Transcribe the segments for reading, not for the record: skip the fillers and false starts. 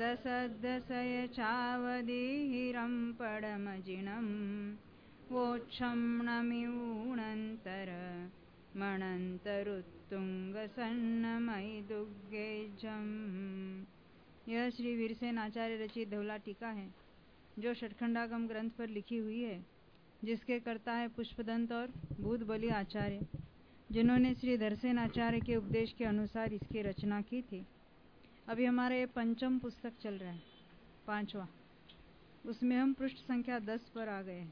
दशदशय चावदीहिरं पडमजिनं वोक्षम्णमिऊणन्तर मणन्तरुत्तुंगसन्नमयिदुग्गेजम्। यह श्री वीरसेन आचार्य रचित धवला टीका है, जो षटखंडागम ग्रंथ पर लिखी हुई है, जिसके कर्ता है पुष्पदंत और भूतबली आचार्य, जिन्होंने श्री धरसेन आचार्य के उपदेश के अनुसार इसकी रचना की थी। अभी हमारा ये पंचम पुस्तक चल रहा है, 5वां। उसमें हम पृष्ठ संख्या 10 पर आ गए हैं।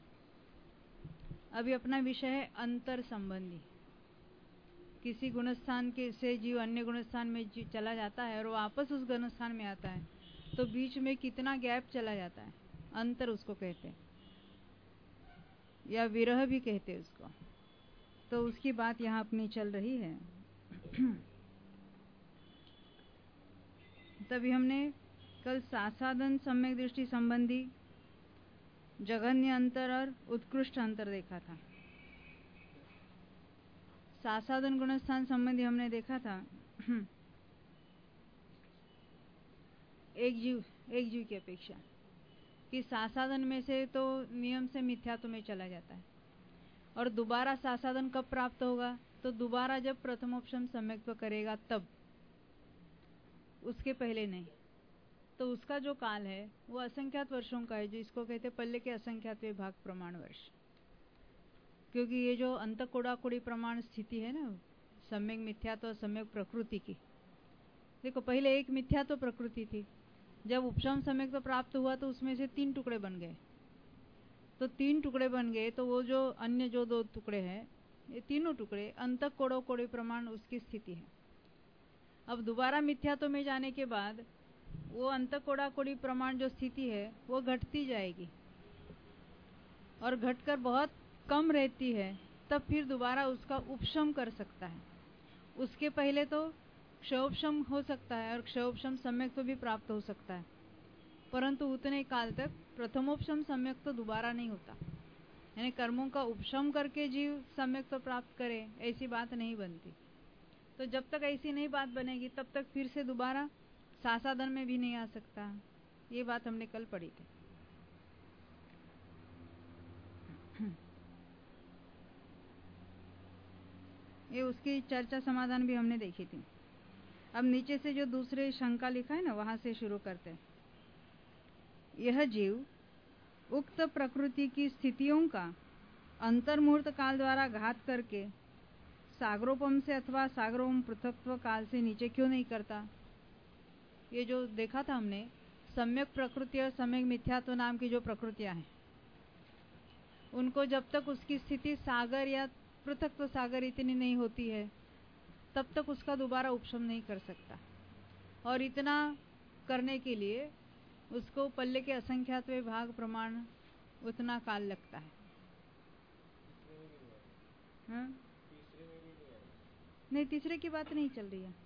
अभी अपना विषय है अंतर संबंधी। किसी गुणस्थान के से जीव अन्य गुणस्थान में चला जाता है और वापस उस गुणस्थान में आता है, तो बीच में कितना गैप चला जाता है, अंतर उसको कहते हैं, या विरह भी कहते हैं उसको। तो उसकी बात यहाँ अपनी चल रही है। तभी हमने कल सासाधन सम्यक दृष्टि संबंधी जघन्य अंतर और उत्कृष्ट अंतर देखा था। सासाधन गुणस्थान संबंधी हमने देखा था एक जीव की अपेक्षा कि सासाधन में से तो नियम से मिथ्यात्व में चला जाता है, और दोबारा सासाधन कब प्राप्त होगा, तो दोबारा जब प्रथमोपशम सम्यक्त्व करेगा तब, उसके पहले नहीं। तो उसका जो काल है वो असंख्यात वर्षों का है, जो इसको कहते पल्ले के असंख्यात विभाग प्रमाण वर्ष। क्योंकि ये जो अंतकोडाकोड़ी प्रमाण स्थिति है ना, सम्यक मिथ्यात्व और सम्यक प्रकृति की, देखो पहले एक मिथ्यात्व प्रकृति थी, जब उपशम सम्यक्त्व प्राप्त हुआ तो उसमें से 3 टुकड़े बन गए। तो 3 टुकड़े बन गए, तो वो जो अन्य जो 2 टुकड़े हैं, ये तीनों टुकड़े अंतकोडाकोड़ी प्रमाण उसकी स्थिति है। अब दोबारा मिथ्यात्व में जाने के बाद वो अंतकोडाकोड़ी प्रमाण जो स्थिति है वो घटती जाएगी, और घटकर बहुत कम रहती है, तब फिर दोबारा उसका उपशम कर सकता है। उसके पहले तो क्षयोपशम हो सकता है और क्षयोपशम सम्यक तो भी प्राप्त हो सकता है, परंतु उतने काल तक प्रथमोपशम सम्यक तो दोबारा नहीं होता। यानी कर्मों का उपशम करके जीव सम्यक तो प्राप्त करे, ऐसी बात नहीं बनती। तो जब तक ऐसी नहीं बात बनेगी तब तक फिर से दोबारा सासाधन में भी नहीं आ सकता। ये बात हमने कल पढ़ी थी। ये उसकी चर्चा समाधान भी हमने देखी थी। अब नीचे से जो दूसरे शंका लिखा है ना, वहां से शुरू करते हैं। यह जीव उक्त प्रकृति की स्थितियों का अंतर्मुहूर्त काल द्वारा घात करके सागरोपम से अथवा सागरोपम पृथक्त्व काल से नीचे क्यों नहीं करता। ये जो देखा था हमने, सम्यक प्रकृति और सम्यक मिथ्यात्व नाम की जो प्रकृतियां हैं, उनको जब तक उसकी स्थिति सागर या पृथक्त्व सागर इतनी नहीं होती है, तब तक उसका दोबारा उपशम नहीं कर सकता। और इतना करने के लिए उसको पल्ले के असंख्यात विभाग प्रमाण उतना काल लगता है। हाँ? नहीं, तीसरे की बात नहीं चल रही है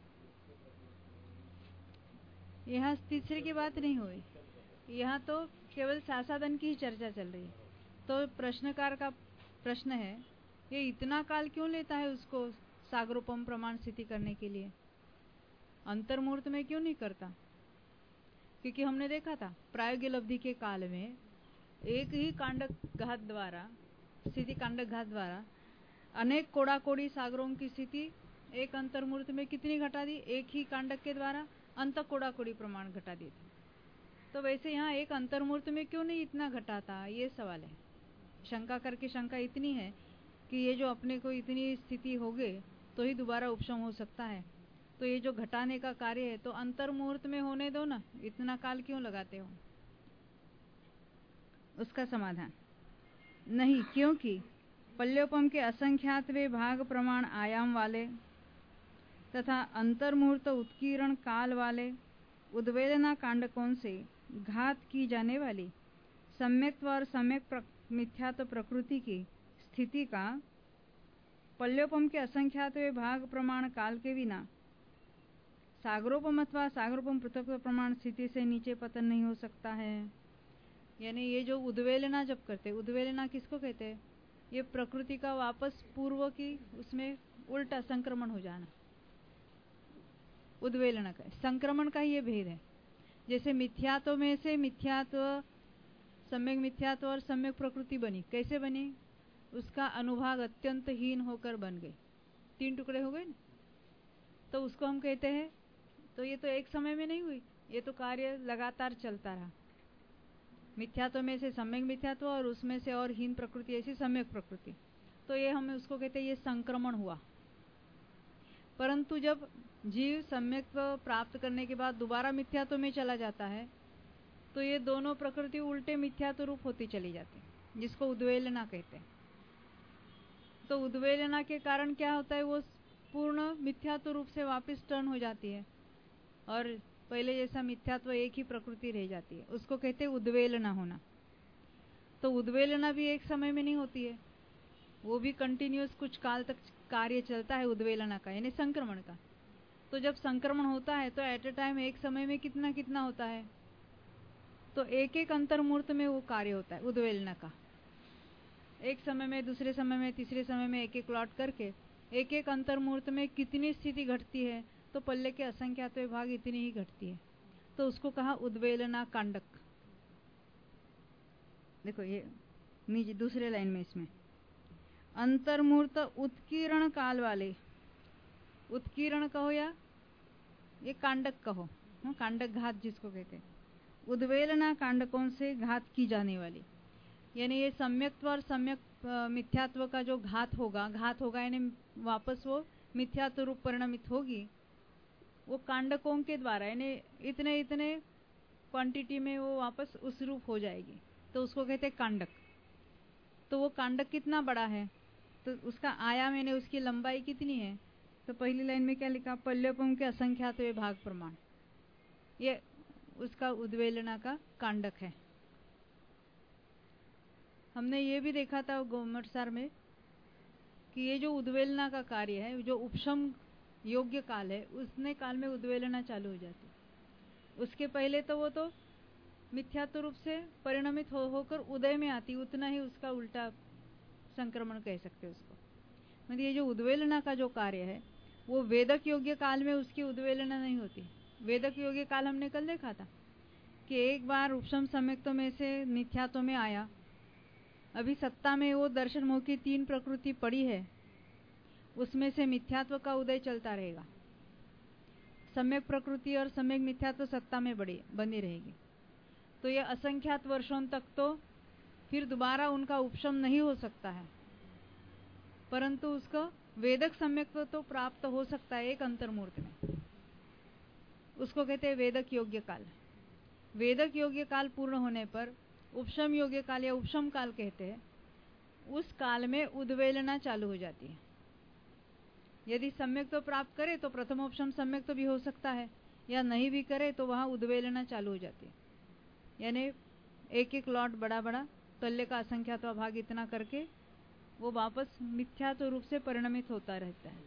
यहाँ। तीसरे की बात नहीं हुई यहाँ, तो केवल सासाधन की ही चर्चा चल रही है। तो प्रश्नकार का प्रश्न है, ये इतना काल क्यों लेता है उसको सागरोपम प्रमाण स्थिति करने के लिए, अंतर्मुहूर्त में क्यों नहीं करता। क्योंकि हमने देखा था प्रायोगिक अवधि के काल में एक ही कांडक घात द्वारा, स्थिति कांडक घात द्वारा अनेक कोड़ाकोड़ी सागरों की स्थिति एक अंतर्मुहूर्त में कितनी घटा दी, एक ही कांडक के द्वारा अंत कोड़ाकोड़ी प्रमाण घटा दी थी। तो वैसे यहाँ एक अंतर्मुहूर्त में क्यों नहीं इतना घटाता, ये सवाल है। शंका करके शंका इतनी है कि ये जो अपने को इतनी स्थिति हो गई तो ही दोबारा उपशम हो सकता है, तो ये जो घटाने का कार्य है तो अंतर्मुहूर्त में होने दो ना, इतना काल क्यों लगाते हो। उसका समाधान नहीं, क्योंकि पल्योपम के असंख्यात वे भाग प्रमाण आयाम वाले तथा अंतर्मुहूर्त उत्कीर्ण काल वाले उद्वेलना कांडकों से घात की जाने वाली सम्यक्त्व और सम्यक मिथ्यात्व प्रकृति की स्थिति का पल्योपम के असंख्यात वे भाग प्रमाण काल के बिना सागरोपम अथवा सागरोपम पृथक्त्व प्रमाण स्थिति से नीचे पतन नहीं हो सकता है। यानी ये जो उद्वेलना जब करते, उद्वेलना किसको कहते हैं, ये प्रकृति का वापस पूर्व की उसमें उल्टा संक्रमण हो जाना, उद्वेलना का संक्रमण का ही ये भेद है। जैसे मिथ्यात्व में से मिथ्यात्व, सम्यक मिथ्यात्व और सम्यक प्रकृति बनी। कैसे बनी? उसका अनुभाग अत्यंत हीन होकर बन गई, 3 टुकड़े हो गए ना, तो उसको हम कहते हैं। तो ये तो एक समय में नहीं हुई, ये तो कार्य लगातार चलता रहा। मिथ्यात्व में से सम्यक मिथ्यात्व और उसमें से और हीन प्रकृति ऐसी सम्यक प्रकृति, तो ये हम उसको कहते हैं ये संक्रमण हुआ। परंतु जब जीव सम्यक प्राप्त करने के बाद दोबारा मिथ्यात्व में चला जाता है, तो ये दोनों प्रकृति उल्टे मिथ्यात्व रूप होती चली जाती है, जिसको उद्वेलना कहते हैं। तो उद्वेलना के कारण क्या होता है, वो पूर्ण मिथ्यात्व रूप से वापस टर्न हो जाती है और पहले जैसा मिथ्यात्व एक ही प्रकृति रह जाती है, उसको कहते हैं उद्वेलना होना। तो उद्वेलना भी एक समय में नहीं होती है, वो भी कंटिन्यूअस कुछ काल तक कार्य चलता है उद्वेलना का, यानी संक्रमण का। तो जब संक्रमण होता है तो एट ए टाइम एक समय में कितना कितना होता है, तो एक एक अंतर्मूर्त में वो कार्य होता है उद्वेलना का। एक समय में, दूसरे समय में, तीसरे समय में एक एक लौट करके एक एक अंतर्मूर्त में कितनी स्थिति घटती है, तो पल्ले के असंख्यात भाग इतनी ही घटती है, तो उसको कहा उद्वेलना कांडक। देखो ये नीचे दूसरे लाइन में, इसमें अंतर्मूर्त उत्कीर्ण काल वाले, उत्कीर्ण कहो या ये कांडक कहो, कांडक घात जिसको कहते हैं, उद्वेलना कांडकों से घात की जाने वाली, यानी ये सम्यक्त्व और सम्यक मिथ्यात्व का जो घात होगा यानी वापस वो मिथ्यात्व रूप परिणमित होगी, वो कांडकों के द्वारा, यानी इतने इतने क्वांटिटी में वो वापस उस रूप हो जाएगी, तो उसको कहते हैं कांडक। तो वो कांडक कितना बड़ा है, तो उसका आयाम यानी उसकी लंबाई कितनी है, तो पहली लाइन में क्या लिखा, पल्लवों के असंख्यात भाग प्रमाण, ये उसका उद्वेलना का कांडक है। हमने ये भी देखा था गोमटसार में कि ये जो उद्वेलना का कार्य है, जो उपशम योग्य काल है, उसने काल में उद्वेलना चालू हो जाती है। उसके पहले तो वो तो मिथ्यात्व रूप से परिणमित होकर उदय में आती, उतना ही उसका उल्टा संक्रमण कह सकते हैं उसको। मतलब ये जो उद्वेलना का जो कार्य है, वो वेदक योग्य काल में उसकी उद्वेलना नहीं होती। वेदक योग्य काल हमने कल देखा था कि एक बार उपशम सम्यक्त्व में से मिथ्यात्व में आया, अभी सत्ता में वो दर्शन मोह की 3 प्रकृति पड़ी है, उसमें से मिथ्यात्व का उदय चलता रहेगा, सम्यक प्रकृति और सम्यक मिथ्यात्व सत्ता में बनी रहेगी। तो ये असंख्यात वर्षों तक तो फिर दोबारा उनका उपशम नहीं हो सकता है, परंतु उसको वेदक सम्यक्त्व तो प्राप्त हो सकता है एक अंतर्मूर्त में, उसको कहते हैं वेदक योग्य काल। वेदक योग्य काल पूर्ण होने पर उपशम योग्य काल या उपशम काल कहते हैं, उस काल में उद्वेलना चालू हो जाती है। यदि सम्यक तो प्राप्त करे तो प्रथमोपशम सम्यक तो भी हो सकता है, या नहीं भी करे तो वहां उद्वेलना चालू हो जाती है, यानी एक एक लॉट बड़ा बड़ा तल्य का असंख्यात भाग इतना करके वो वापस मिथ्यात्व रूप से परिणमित होता रहता है।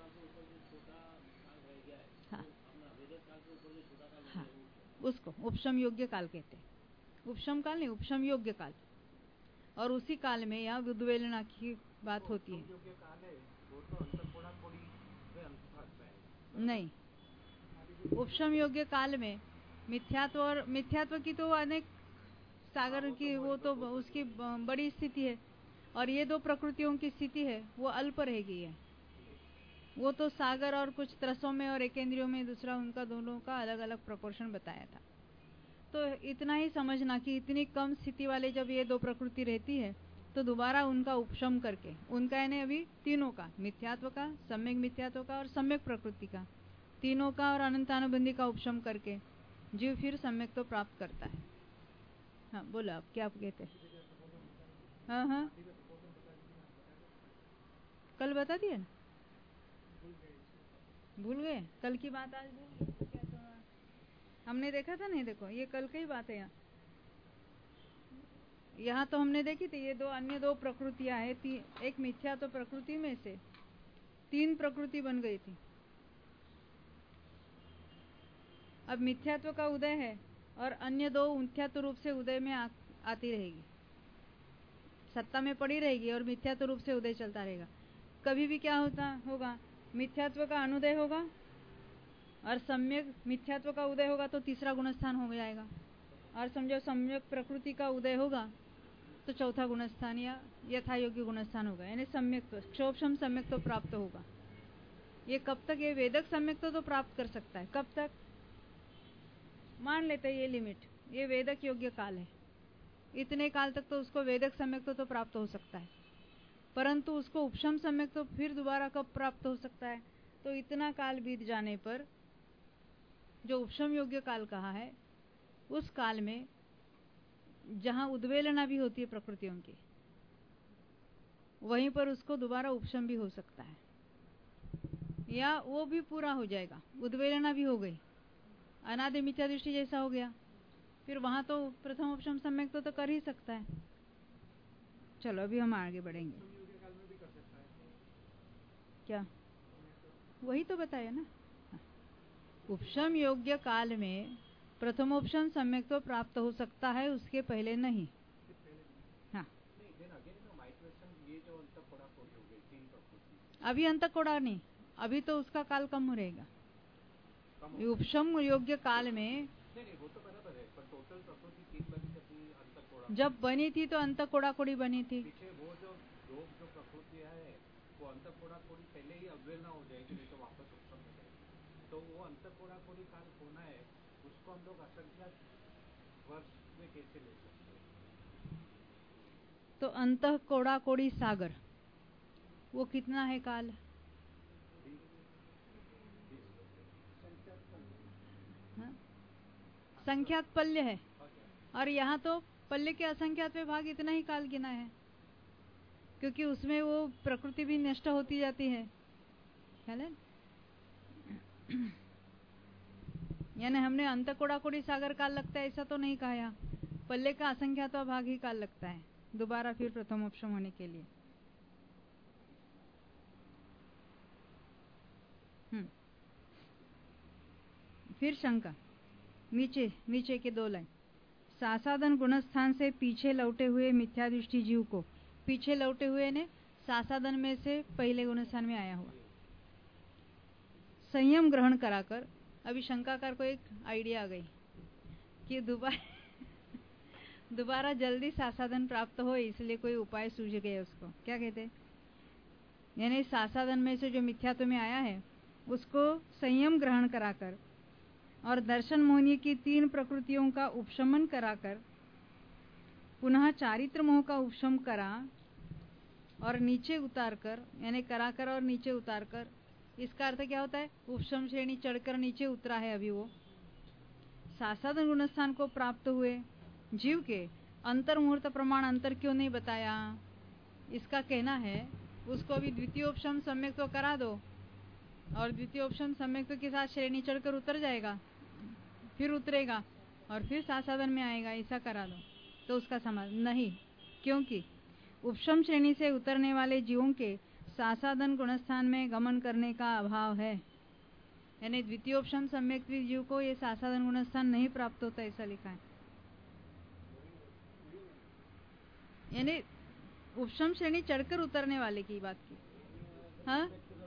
हाँ, हाँ, उसको उपशम योग्य काल कहते हैं। उपशम काल नहीं, उपशम योग्य काल, और उसी काल में यहाँ उद्वेलना की बात होती है। नहीं, उपशम योग्य काल में मिथ्यात्व की तो अनेक सागर की वो तो उसकी बड़ी स्थिति है, और ये 2 प्रकृतियों की स्थिति है वो अल्प रहेगी है। वो तो सागर और कुछ त्रसों में और एकेंद्रियों में दूसरा उनका दोनों का अलग अलग प्रोपोर्शन बताया था। तो इतना ही समझना कि इतनी कम स्थिति वाले जब ये 2 प्रकृति रहती है, तो दोबारा उनका उपशम करके, उनका यानी अभी तीनों का, मिथ्यात्व का, सम्यक मिथ्यात्व का और सम्यक प्रकृति का, तीनों का और अनंतानुबंधी का उपशम करके जीव फिर सम्यक तो प्राप्त करता है। हाँ बोलो, आप क्या कहते हैं? हाँ हाँ, कल बता दिया ना, भूल गए? कल की बात आज भूल गए क्या? तो हमने देखा था, नहीं देखो ये कल की बात है। यहाँ तो हमने देखी थी ये अन्य दो प्रकृतियां है, एक मिथ्या तो प्रकृति में से 3 प्रकृति बन गई थी। अब मिथ्यात्व का उदय है और अन्य 2 मिथ्यात्व रूप से उदय में आती रहेगी, सत्ता में पड़ी रहेगी और मिथ्यात्व रूप से उदय चलता रहेगा। कभी भी क्या होगा, मिथ्यात्व का अनुदय होगा और सम्यक मिथ्यात्व का उदय होगा तो तीसरा गुणस्थान हो जाएगा, और समझो सम्यक प्रकृति का उदय होगा तो चौथा गुणस्थान या यथा योग्य गुणस्थान होगा, यानी सम्यक क्षोभशम सम्यक तो प्राप्त होगा। ये कब तक? ये वेदक सम्यक तो प्राप्त कर सकता है। कब तक? मान लेते हैं ये लिमिट, ये वेदक योग्य काल है, इतने काल तक तो उसको वेदक सम्यक तो प्राप्त हो सकता है, परंतु उसको उपशम सम्यक तो फिर दोबारा कब प्राप्त हो सकता है? तो इतना काल बीत जाने पर जो उपशम योग्य काल कहा है, उस काल में जहां उद्वेलना भी होती है प्रकृतियों की, वहीं पर उसको दोबारा उपशम भी हो सकता है, या वो भी पूरा हो जाएगा, उद्वेलना भी हो गई, अनादि मिथ्या दृष्टि जैसा हो गया, फिर वहां तो प्रथम उपशम सम्यक तो कर ही सकता है। चलो अभी हम आगे बढ़ेंगे। क्या? वही तो बताया ना, उपशम योग्य काल में प्रथमोपशम सम्यक तो प्राप्त हो सकता है, उसके पहले नहीं। हाँ, अभी अंतःकोड़ा नहीं, अभी तो उसका काल कम रहेगा। उपशम योग्य काल में जब बनी थी तो अंतःकोड़ा कोड़ी बनी थी। वो जो प्रकृति है वो अंतःकोड़ा कोड़ी पहले ही अवहेलना हो जाएगी, नहीं तो वापस उपशम हो जाएगी। तो वो अंतःकोड़ा कोड़ी काल होना है, उसको हम लोग असंख्यात वर्ष में कैसे ले सकते हैं? तो अंतःकोड़ा कोड़ी सागर वो कितना है काल? संख्यात पल्य है, और यहाँ तो पल्य के असंख्यात में भाग इतना ही काल गिना है, क्योंकि उसमें वो प्रकृति भी नष्ट होती जाती है, यानी हमने अंतःकोड़ा कोड़ी सागर काल लगता है ऐसा तो नहीं कहा, यहाँ पल्ले का असंख्यात भाग ही काल लगता है दोबारा फिर प्रथम उपशम होने के लिए। फिर शंका नीचे के 2 लाइन, सासादन गुणस्थान से पीछे लौटे हुए मिथ्यादृष्टि जीव को, पीछे लौटे हुए ने सासादन में से पहले गुणस्थान में आया हुआ, संयम ग्रहण कराकर, अभी शंकाकार को एक आइडिया आ गई कि दोबारा जल्दी सासादन प्राप्त हो, इसलिए कोई उपाय सूझ गए उसको। क्या कहते? यानी सासादन में से जो मिथ्यात्व में आया है उसको संयम ग्रहण कराकर और दर्शन मोहनी की 3 प्रकृतियों का उपशमन कराकर पुनः चारित्र मोह का उपशम करा और नीचे उतारकर, यानी कराकर और नीचे उतारकर, इसका अर्थ क्या होता है? उपशम श्रेणी चढ़कर नीचे उतरा है। अभी वो सासादन गुणस्थान को प्राप्त हुए जीव के अंतर मुहूर्त प्रमाण अंतर क्यों नहीं बताया? इसका कहना है उसको अभी द्वितीय उपशम सम्यक तो करा दो, और द्वितीय उपशम सम्यक तो के साथ श्रेणी चढ़कर उतर जाएगा, फिर उतरेगा और फिर सासादन में आएगा, ऐसा करा दो। तो उसका समझ नहीं, क्योंकि उपशम श्रेणी से उतरने वाले जीवों के सासादन गुणस्थान में गमन करने का अभाव है, यानी द्वितीयोपशम सम्यक जीव को ये सासादन गुणस्थान नहीं प्राप्त होता, ऐसा लिखा है। यानी उपशम श्रेणी चढ़कर उतरने वाले की बात की। हाँ,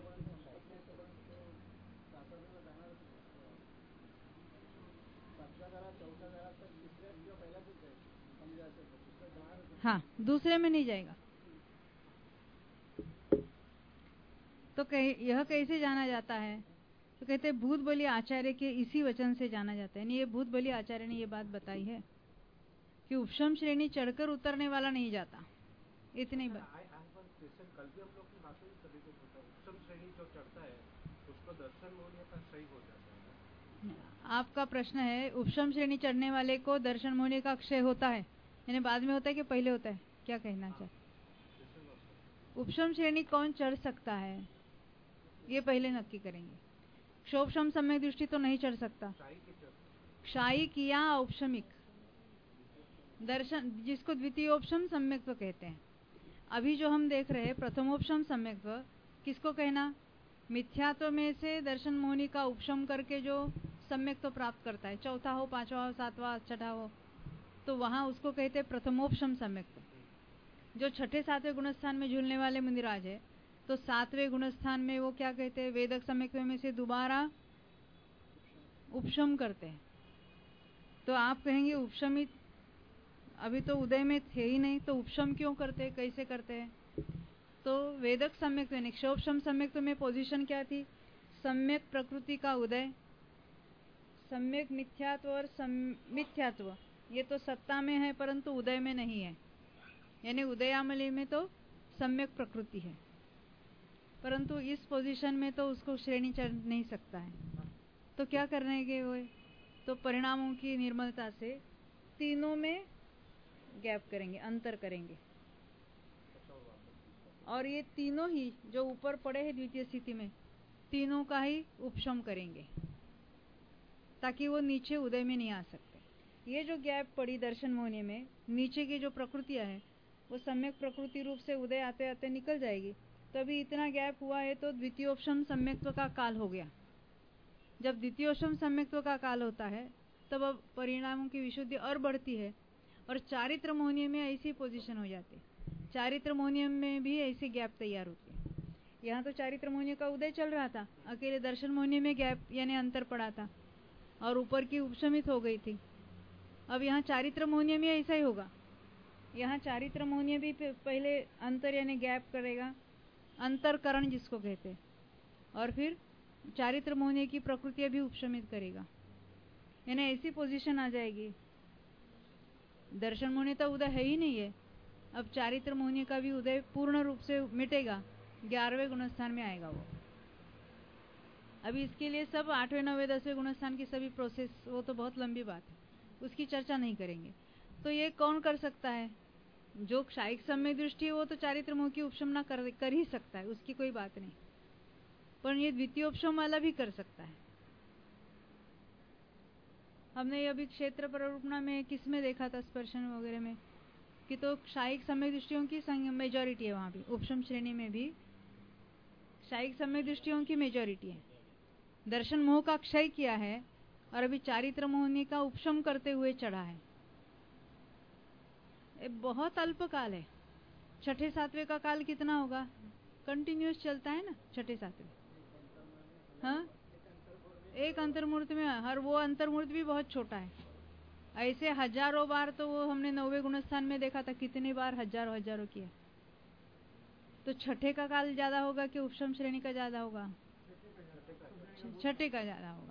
हाँ, दूसरे में नहीं जाएगा। तो यह कैसे जाना जाता है? तो कहते हैं भूत बलि आचार्य के इसी वचन से जाना जाता है। ये भूत बलि आचार्य ने ये बात बताई है कि उपशम श्रेणी चढ़कर उतरने वाला नहीं जाता, इतनी बात। कल भी हम लोग की बात हुई, उपशम श्रेणी जो चढ़ता है उसको दर्शन मोहनी का क्षय हो जाता है। आपका प्रश्न है उपशम श्रेणी चढ़ने वाले को दर्शन मोहनी का क्षय होता है, यानी बाद में होता है कि पहले होता है? क्या कहना चाहते? उपशम श्रेणी कौन चढ़ सकता है ये पहले नक्की करेंगे। क्षोभशम सम्यक दृष्टि तो नहीं चढ़ सकता। क्षायिक या औपशमिक दर्शन, जिसको द्वितीयोपशम सम्यक्त्व कहते हैं। अभी जो हम देख रहे हैं प्रथमोपशम सम्यक्त्व, किसको कहना? मिथ्यात्व में से दर्शन मोहनी का उपशम करके जो सम्यक्त्व प्राप्त करता है, चौथा हो, पांचवा हो, सातवां, छठा हो, तो वहां उसको कहते हैं प्रथमोपशम सम्यक्त्व। जो छठे सातवें गुणस्थान में झूलने वाले मुनिराज है, तो सातवें गुणस्थान में वो क्या कहते हैं? वेदक सम्यक्त्व में से दोबारा उपशम करते हैं। तो आप कहेंगे उपशमित अभी तो उदय में थे ही नहीं, तो उपशम क्यों करते हैं, कैसे करते हैं? तो वेदक सम्यक यानी क्षोभशम सम्यक में पोजीशन क्या थी? सम्यक प्रकृति का उदय, सम्यक मिथ्यात्व और मिथ्यात्व ये तो सत्ता में है परंतु उदय में नहीं है। यानी उदयामली में तो सम्यक प्रकृति है, परंतु इस पोजीशन में तो उसको श्रेणी चढ़ नहीं सकता है। तो क्या करने के वो? तो परिणामों की निर्मलता से तीनों में गैप करेंगे, अंतर करेंगे, और ये तीनों ही जो ऊपर पड़े हैं द्वितीय स्थिति में, तीनों का ही उपशम करेंगे ताकि वो नीचे उदय में नहीं आ सकते। ये जो गैप पड़ी दर्शन मोहनी में, नीचे की जो प्रकृतियां है वो सम्यक प्रकृति रूप से उदय आते आते निकल जाएगी। तभी इतना गैप हुआ है तो द्वितीयोपशम सम्यक्त्व का काल हो गया। जब द्वितीयोपशम सम्यक्त्व का काल होता है तब अब परिणामों की विशुद्धि और बढ़ती है, और चारित्र मोहनीय में ऐसी पोजीशन हो जाती है। चारित्र मोहनीय में भी ऐसी गैप तैयार होती है। यहाँ तो चारित्र मोहनीय का उदय चल रहा था, अकेले दर्शन मोहनीय में गैप यानी अंतर पड़ा था और ऊपर की उपशमित हो गई थी। अब यहाँ चारित्र मोहनीय में ऐसा ही होगा। यहाँ चारित्र मोहनीय भी पहले अंतर यानी गैप करेगा, अंतरकरण जिसको कहते हैं, और फिर चारित्र मोहनीय की प्रकृति भी उपशमित करेगा। यानी ऐसी पोजीशन आ जाएगी, दर्शन मोहनीय तो उदय है ही नहीं है, अब चारित्र मोहनीय का भी उदय पूर्ण रूप से मिटेगा, 11वें गुणस्थान में आएगा वो। अभी इसके लिए सब 8वें 9वें 10वें गुणस्थान की सभी प्रोसेस, वो तो बहुत लंबी बात है, उसकी चर्चा नहीं करेंगे। तो ये कौन कर सकता है? जो क्षायिक सम्यक दृष्टि है वो तो चारित्र मोह की उपशमना कर ही सकता है, उसकी कोई बात नहीं, पर ये द्वितीय उपशम वाला भी कर सकता है। हमने अभी क्षेत्र प्ररूपणा में किसमें देखा था, स्पर्शन वगैरह में, कि तो क्षायिक सम्यक दृष्टियों की मेजॉरिटी है। वहां भी उपशम श्रेणी में भी क्षायिक सम्यक दृष्टियों की मेजॉरिटी है। दर्शन मोह का क्षय किया है और अभी चारित्र मोहनी का उपशम करते हुए चढ़ा है। ये बहुत अल्प काल है। छठे सातवें का काल कितना होगा? कंटिन्यूस चलता है ना छठे सातवें। हाँ, एक अंतर्मूर्त में, हर वो अंतर्मूर्त भी बहुत छोटा है। ऐसे हजारों बार तो वो हमने 9वें गुणस्थान में देखा था, कितनी बार हजारों किया। तो छठे का काल ज्यादा होगा कि उपशम श्रेणी का ज्यादा होगा? छठे का ज्यादा होगा।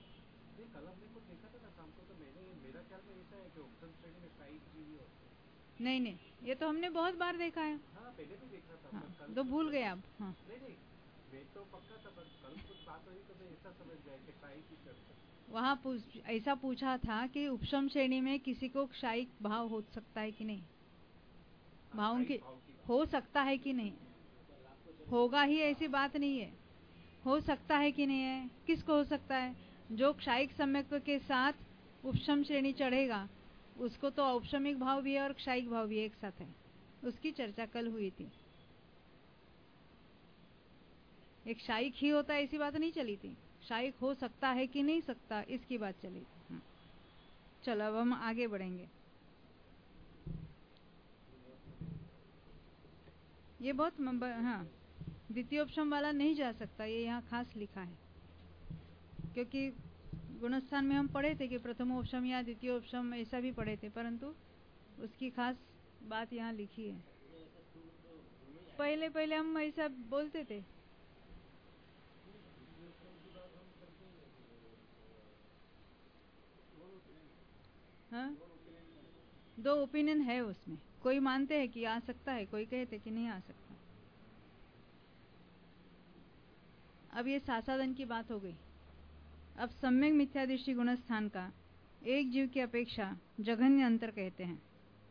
नहीं, ये तो हमने बहुत बार देखा है। हाँ, पहले भी देखा था। हाँ, तो भूल गए आप। हाँ, नहीं, तो पक्का था, पर कल कुछ बात हुई तो मैं ऐसा समझ गया कि क्षायिक की चर्चा। वहाँ ऐसा पूछा था कि उपशम श्रेणी में किसी को क्षायिक भाव हो सकता है कि नहीं, भाव की हो सकता है कि नहीं, होगा ही ऐसी बात नहीं है, हो सकता है कि नहीं है। किसको हो सकता है? जो क्षायिक सम्यक्त्व के साथ उपशम श्रेणी चढ़ेगा उसको तो औपशमिक भाव भी है और क्षायिक भाव भी एक साथ है। उसकी चर्चा कल हुई थी। एक क्षायिक ही होता है ऐसी बात नहीं चली थी, क्षायिक हो सकता है कि नहीं सकता इसकी बात चली थी। चलो अब हम आगे बढ़ेंगे। ये बहुत हाँ, द्वितीयोपशम वाला नहीं जा सकता, ये यहाँ खास लिखा है, क्योंकि गुणस्थान में हम पढ़े थे कि प्रथमोपशम या द्वितीयोपशम ऐसा भी पढ़े थे, परंतु उसकी खास बात यहाँ लिखी है। पहले हम ऐसा बोलते थे। हाँ, 2 ओपिनियन है उसमें, कोई मानते हैं कि आ सकता है, कोई कहते कि नहीं आ सकता। अब ये सासादन की बात हो गई। अब सम्यक मिथ्यादृष्टि गुणस्थान का एक जीव की अपेक्षा जघन्य अंतर कहते हैं।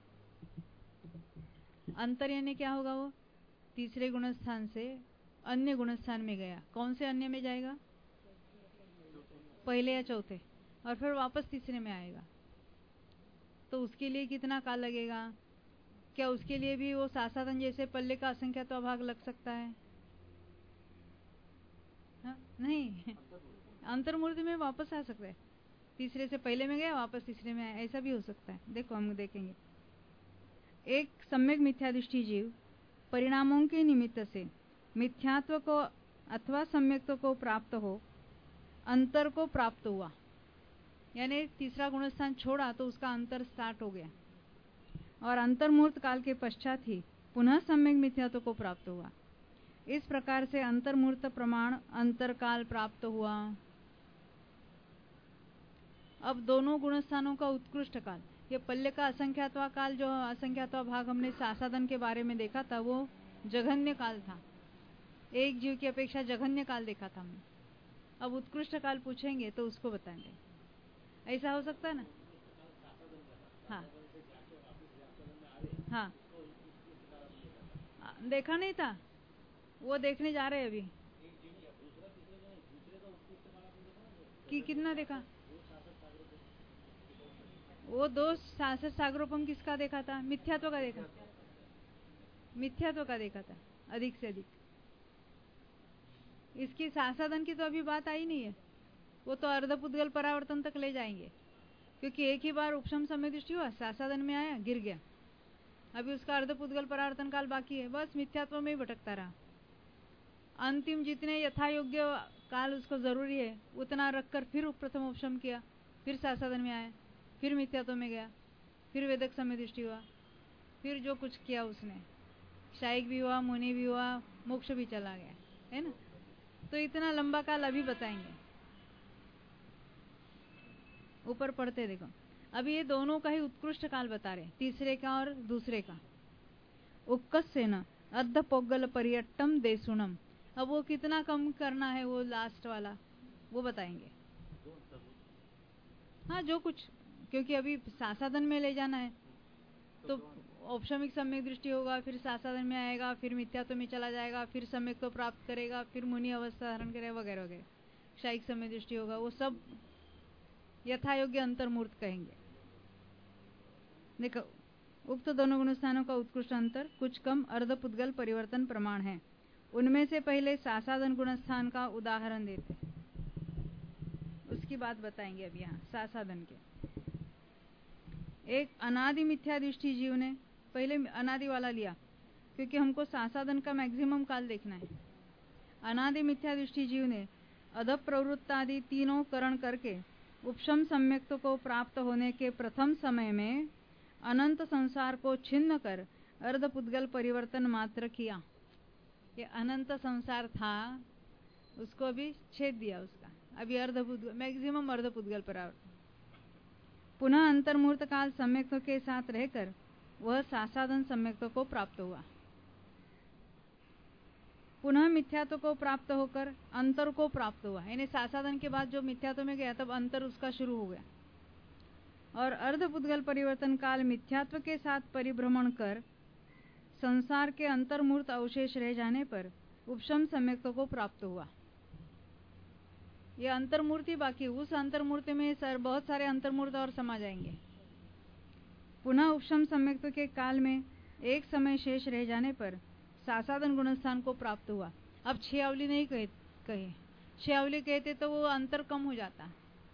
अंतर यानी क्या होगा? वो तीसरे गुणस्थान से अन्य गुणस्थान में गया। कौन से अन्य में जाएगा? पहले या चौथे, और फिर वापस तीसरे में आएगा। तो उसके लिए कितना काल लगेगा? क्या उसके लिए भी वो सासादन जैसे पल्ले का असंख्या तो अभाग लग सकता है? हाँ? नहीं, अंतर्मूर्त में वापस आ सकता है। तीसरे से पहले में गया, वापस तीसरे में आया, ऐसा भी हो सकता है। देखो हम देखेंगे। एक सम्यक मिथ्यादृष्टि जीव परिणामों के निमित्त से मिथ्यात्व को अथवा सम्यक्त्व को प्राप्त हो, अंतर को प्राप्त हुआ। यानी तीसरा गुणस्थान छोड़ा तो उसका अंतर स्टार्ट हो गया और अंतर्मूर्त काल के पश्चात ही पुनः सम्यक मिथ्यात्व को प्राप्त हुआ। इस प्रकार से अंतर्मूर्त प्रमाण अंतरकाल प्राप्त हुआ। अब दोनों गुणस्थानों का उत्कृष्ट काल, ये पल्ले का असंख्यात्वा काल, जो असंख्यात्वा भाग हमने सासादन के बारे में देखा था, वो जघन्य काल था, एक जीव की अपेक्षा जघन्य काल देखा था हमने। अब उत्कृष्ट काल पूछेंगे तो उसको बताएंगे। ऐसा हो सकता है ना? हाँ हाँ, देखा नहीं था, वो देखने जा रहे हैं अभी कि कितना देखा। वो 266 सागरोपम किसका देखा था? मिथ्यात्व का देखा, मिथ्यात्व का देखा था अधिक से अधिक। इसकी सासाधन की तो अभी बात आई नहीं है, वो तो अर्धपुद्गल परावर्तन तक ले जाएंगे, क्योंकि एक ही बार उपशम समय दृष्टि हुआ, सासाधन में आया, गिर गया, अभी उसका अर्धपुद्गल परावर्तन काल बाकी है, बस मिथ्यात्व में ही भटकता रहा। अंतिम जितने यथा योग्य काल उसको जरूरी है उतना रखकर फिर प्रथम उपशम किया, फिर सासाधन में आया, फिर मिथ्यात्व में गया, फिर वेदक समय दृष्टि हुआ, फिर जो कुछ किया उसने, शायिक भी हुआ, मुनि भी हुआ, मोक्ष भी चला गया, है ना? तो इतना लंबा काल अभी बताएंगे, ऊपर पढ़ते देखो। अभी ये दोनों का ही उत्कृष्ट काल बता रहे, तीसरे का और दूसरे का। उक्कसेन अर्ध पोगल पर्यट्टम देसुणम, अब वो कितना कम करना है, वो लास्ट वाला वो बताएंगे। हाँ, जो कुछ, क्योंकि अभी सासाधन में ले जाना है तो औपशमिक सम्यक दृष्टि होगा, फिर सासाधन में आएगा, फिर मिथ्यात्व में चला जाएगा, फिर सम्यक को प्राप्त करेगा, फिर मुनि अवस्था धारण करेगा, वगैरह वगैरह, शायिक सम्यक दृष्टि होगा, वो सब यथा योग्य अंतर्मूर्त कहेंगे। देखो, उक्त दोनों गुणस्थानों का उत्कृष्ट अंतर कुछ कम अर्धपुद्गल परिवर्तन प्रमाण है। उनमें से पहले सासाधन गुणस्थान का उदाहरण देते, उसकी बात बताएंगे अब यहाँ सासाधन के। एक अनादि मिथ्या दृष्टि जीव ने, पहले अनादि वाला लिया क्योंकि हमको सासाधन का मैक्सिमम काल देखना है। अनादि मिथ्या दृष्टि जीव ने अध प्रवृत्तादि तीनों करण करके उपशम सम्यक्त्व को प्राप्त होने के प्रथम समय में अनंत संसार को छिन्न कर अर्धपुद्गल परिवर्तन मात्र किया। ये अनंत संसार था, उसको अभी छेद दिया उसका, अभी अर्धपुद्गल, मैक्सिमम अर्धपुद्गल परावर्तन। पुनः अंतर्मूर्त काल सम्यक्त्व के साथ रहकर वह सासाधन सम्यक्त्व को प्राप्त हुआ। पुनः मिथ्यात्व को प्राप्त होकर अंतर को प्राप्त हुआ, यानी सासाधन के बाद जो मिथ्यात्व में गया तब अंतर उसका शुरू हो गया। और अर्धपुद्गल परिवर्तन काल मिथ्यात्व के साथ परिभ्रमण कर संसार के अंतर्मूर्त अवशेष रह जाने पर उपशम सम्यक्त्व को प्राप्त हुआ। ये अंतर्मूर्ति बाकी, उस अंतर्मूर्ति में बहुत सारे अंतर्मूर्त और समा जाएंगे। पुनः उपशम सम्यक्त्व के काल में एक समय शेष रह जाने पर सासाधन गुणस्थान को प्राप्त हुआ। अब 6 अवली नहीं कहे, 6 अवली कहते तो वो अंतर कम हो जाता,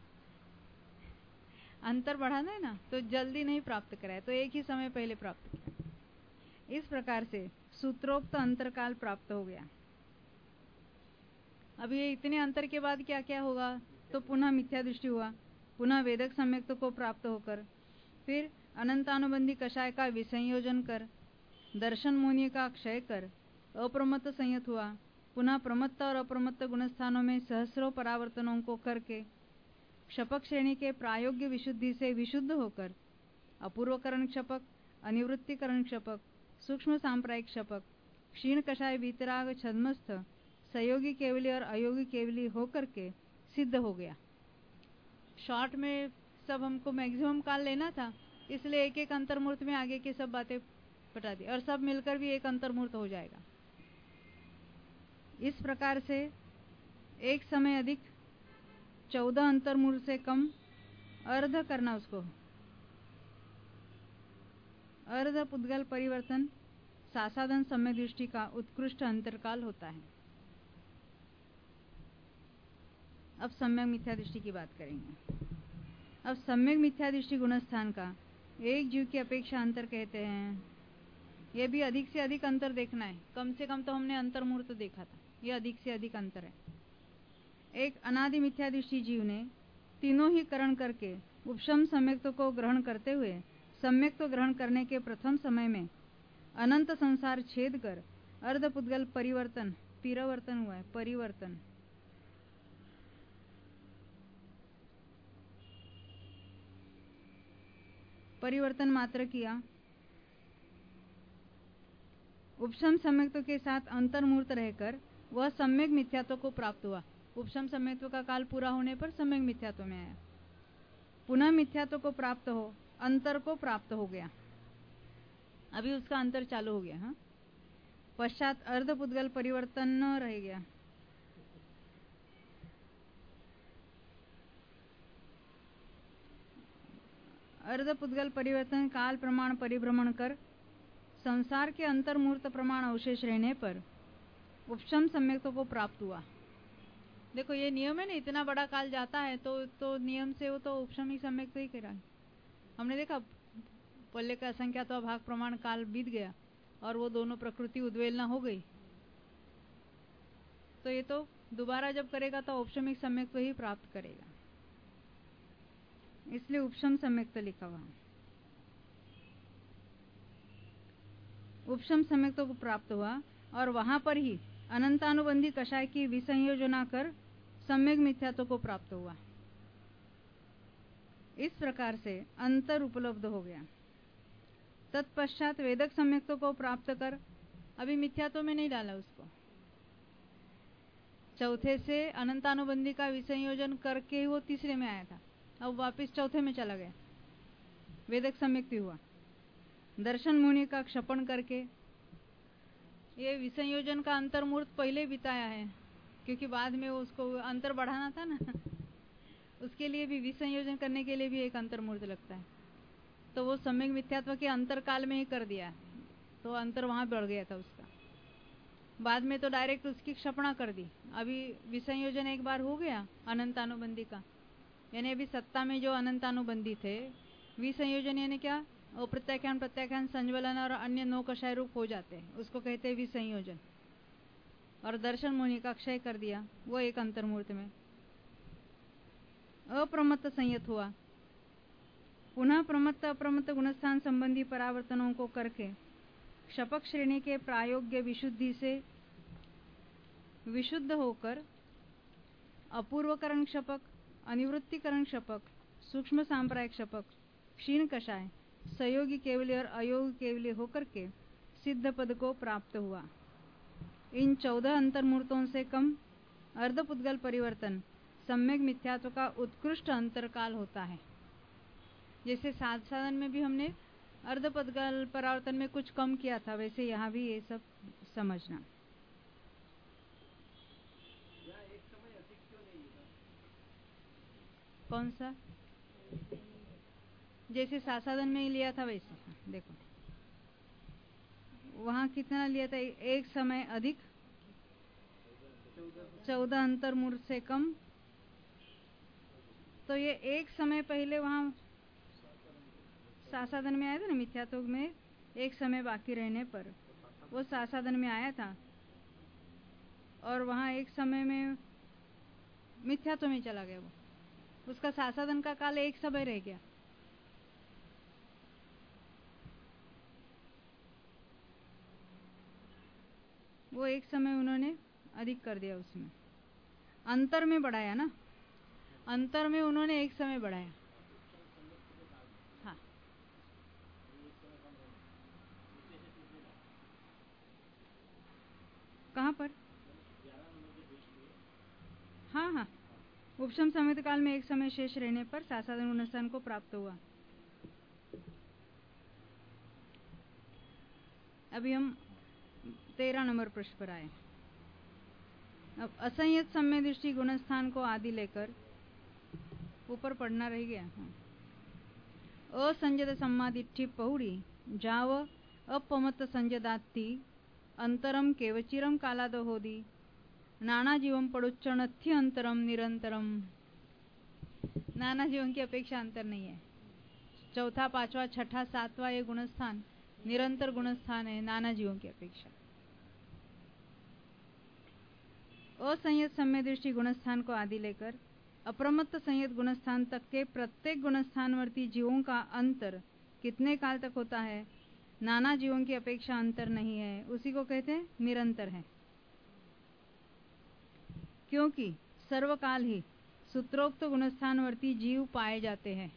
अंतर बढ़ाना है ना, तो जल्दी नहीं प्राप्त कराए, तो एक ही समय पहले प्राप्त किया। इस प्रकार से सूत्रोक्त अंतरकाल प्राप्त हो गया। अब ये इतने अंतर के बाद क्या क्या होगा, तो पुनः मिथ्या दृष्टि हुआ, पुनः वेदक सम्यक्त्व को प्राप्त होकर फिर अनंतानुबंधी कषाय का विसंयोजन कर दर्शन मोनिय का क्षय कर अप्रमत्त संयत हुआ। पुनः प्रमत्त और अप्रमत्त गुणस्थानों में सहस्रों परावर्तनों को करके क्षपक श्रेणी के प्रायोग्य विशुद्धि से विशुद्ध होकर अपूर्वकरण क्षपक, अनिवृत्तिकरण क्षपक, सूक्ष्म सांप्रायिक क्षपक, क्षीण कषाय वीतराग छद्मस्थ सहयोगी केवली और अयोगी केवली होकर के सिद्ध हो गया। शॉर्ट में सब हमको मैक्सिमम काल लेना था, इसलिए एक एक अंतर्मूर्त में आगे की सब बातें बता दी और सब मिलकर भी एक अंतर्मूर्त हो जाएगा। इस प्रकार से एक समय अधिक 14 अंतर्मूर्त से कम अर्ध करना, उसको अर्ध पुद्गल परिवर्तन सासाधन समय दृष्टि का उत्कृष्ट अंतरकाल होता है। अब सम्यक मिथ्या दृष्टि की बात करेंगे। अब सम्यक मिथ्या दृष्टि गुणस्थान का एक जीव की अपेक्षा अंतर कहते हैं। यह भी अधिक से अधिक अंतर देखना है, कम से कम तो हमने अंतर्मूर्त देखा था, यह अधिक से अधिक अंतर है। एक अनादि मिथ्या दृष्टि जीव ने तीनों ही करण करके उपशम सम्यक्त्व को ग्रहण करते हुए सम्यक्त्व ग्रहण करने के प्रथम समय में अनंत संसार छेद कर अर्धपुद्गल पीरावर्तन हुआ है। परिवर्तन मात्र किया। उपशम सम्यक्त्व के साथ अंतर्मूर्त रहकर वह सम्यक मिथ्यात्व को प्राप्त हुआ। उपशम सम्यक्त्व का काल पूरा होने पर सम्यक मिथ्यात्व में आया। पुनः मिथ्यात्व को प्राप्त हो अंतर को प्राप्त हो गया। अभी उसका अंतर चालू हो गया। हाँ, पश्चात अर्धपुद्गल परिवर्तन न रह गया। अर्धपुद्गल परिवर्तन काल प्रमाण परिभ्रमण कर संसार के अंतर्मूर्त प्रमाण अवशेष रहने पर उपशम सम्यक्त्व को प्राप्त हुआ। देखो ये नियम है ना, इतना बड़ा काल जाता है तो नियम से वो तो उपशमी सम्यक्त्व ही करा। हमने देखा पहले का असंख्यात भाग प्रमाण काल बीत गया और वो दोनों प्रकृति उद्वेलना हो गई। तो ये तो दोबारा जब करेगा तो उपशमिक सम्यक्त्व ही प्राप्त करेगा, इसलिए उपशम सम्यक्त्व लिखा हुआ। उपशम सम्यक्त्व को प्राप्त हुआ और वहां पर ही अनंतानुबंधी कषाय की विसंयोजना कर सम्यक मिथ्यात्व को प्राप्त हुआ। इस प्रकार से अंतर उपलब्ध हो गया। तत्पश्चात वेदक सम्यक्त्व को प्राप्त कर, अभी मिथ्यात्व में नहीं डाला उसको, चौथे से अनंतानुबंधी का विसंयोजन करके वो तीसरे में आया था, अब वापस चौथे में चला गया, वेदक सम्यक्त्व हुआ। दर्शन मुनि का क्षपण करके ये विसंयोजन का अंतर्मूर्त पहले बिताया है, क्योंकि बाद में उसको अंतर बढ़ाना था ना, उसके लिए भी विसंयोजन करने के लिए भी एक अंतर्मूर्त लगता है। तो वो सम्यक मिथ्यात्व के अंतर काल में ही कर दिया, तो अंतर वहां बढ़ गया था उसका। बाद में तो डायरेक्ट उसकी क्षपणा कर दी। अभी विसंयोजन एक बार हो गया अनंतानुबंधी का, यानी अभी सत्ता में जो अनंतानुबंधी थे, विसंयोजन यानी क्या, वो प्रत्याख्यान संज्वलन और अन्य 9 कषाय रूप हो जाते हैं, उसको कहते हैं विसंयोजन। और दर्शन मुनि का क्षय कर दिया, वो एक अंतर्मूर्त में। अप्रमत्त संयत हुआ, पुनः प्रमत्त अप्रमत्त गुणस्थान संबंधी परावर्तनों को करके क्षपक श्रेणी के प्रायोग्य विशुद्धि से विशुद्ध होकर अपूर्वकरण क्षपक, अनिवृत्तिकरण क्षपक, सूक्ष्म सांप्रायिक क्षपक, क्षीण कषाय, सहयोगी केवल्य और अयोगी केवल्य होकर के सिद्ध पद को प्राप्त हुआ। इन 14 अंतर्मूर्तों से कम अर्धपुद्गल परिवर्तन सम्यक मिथ्यात्व का उत्कृष्ट अंतरकाल होता है। जैसे साधन में भी हमने अर्धपुद्गल परावर्तन में कुछ कम किया था, वैसे यहाँ भी ये सब समझना। एक समय अधिक क्यों नहीं होगा? कौन सा? जैसे साधन में ही लिया था वैसे देखो, वहां कितना लिया था, एक समय अधिक 14 अंतर्मूर्त से कम। तो ये एक समय पहले वहां साधन में आया था ना, मिथ्यात्व में एक समय बाकी रहने पर वो साधन में आया था, और वहां एक समय में मिथ्यात्व में चला गया, वो उसका साधन का काल एक समय रह गया। वो एक समय उन्होंने अधिक कर दिया, उसमें अंतर में बढ़ाया ना, अंतर में उन्होंने एक समय बढ़ाया। हाँ, कहाँ पर? हाँ हाँ, उपशम समित काल में एक समय शेष रहने पर साधन गुणस्थान को प्राप्त हुआ। अभी हम 13 नंबर प्रश्न पर आए। अब असंयत सम्य दृष्टि गुणस्थान को आदि लेकर ऊपर पढ़ना रह गया। असंजत सम्मादिठी पहुड़ी जाव अपमत संजदाती अंतरम केवचिरम कालाद होदी नाना जीवम पड़ुच्चणथ्य अंतरम निरंतरम। नाना जीवन की अपेक्षा अंतर नहीं है। चौथा, पांचवा, छठा, सातवां ये गुणस्थान निरंतर गुणस्थान है नाना जीवों की अपेक्षा। असंयत सम्य दृष्टि गुणस्थान को आदि लेकर अप्रमत्त संयत गुणस्थान तक के प्रत्येक गुणस्थानवर्ती जीवों का अंतर कितने काल तक होता है? नाना जीवों की अपेक्षा अंतर नहीं है, उसी को कहते हैं निरंतर है। क्योंकि सर्वकाल ही सूत्रोक्त गुणस्थानवर्ती जीव पाए जाते हैं।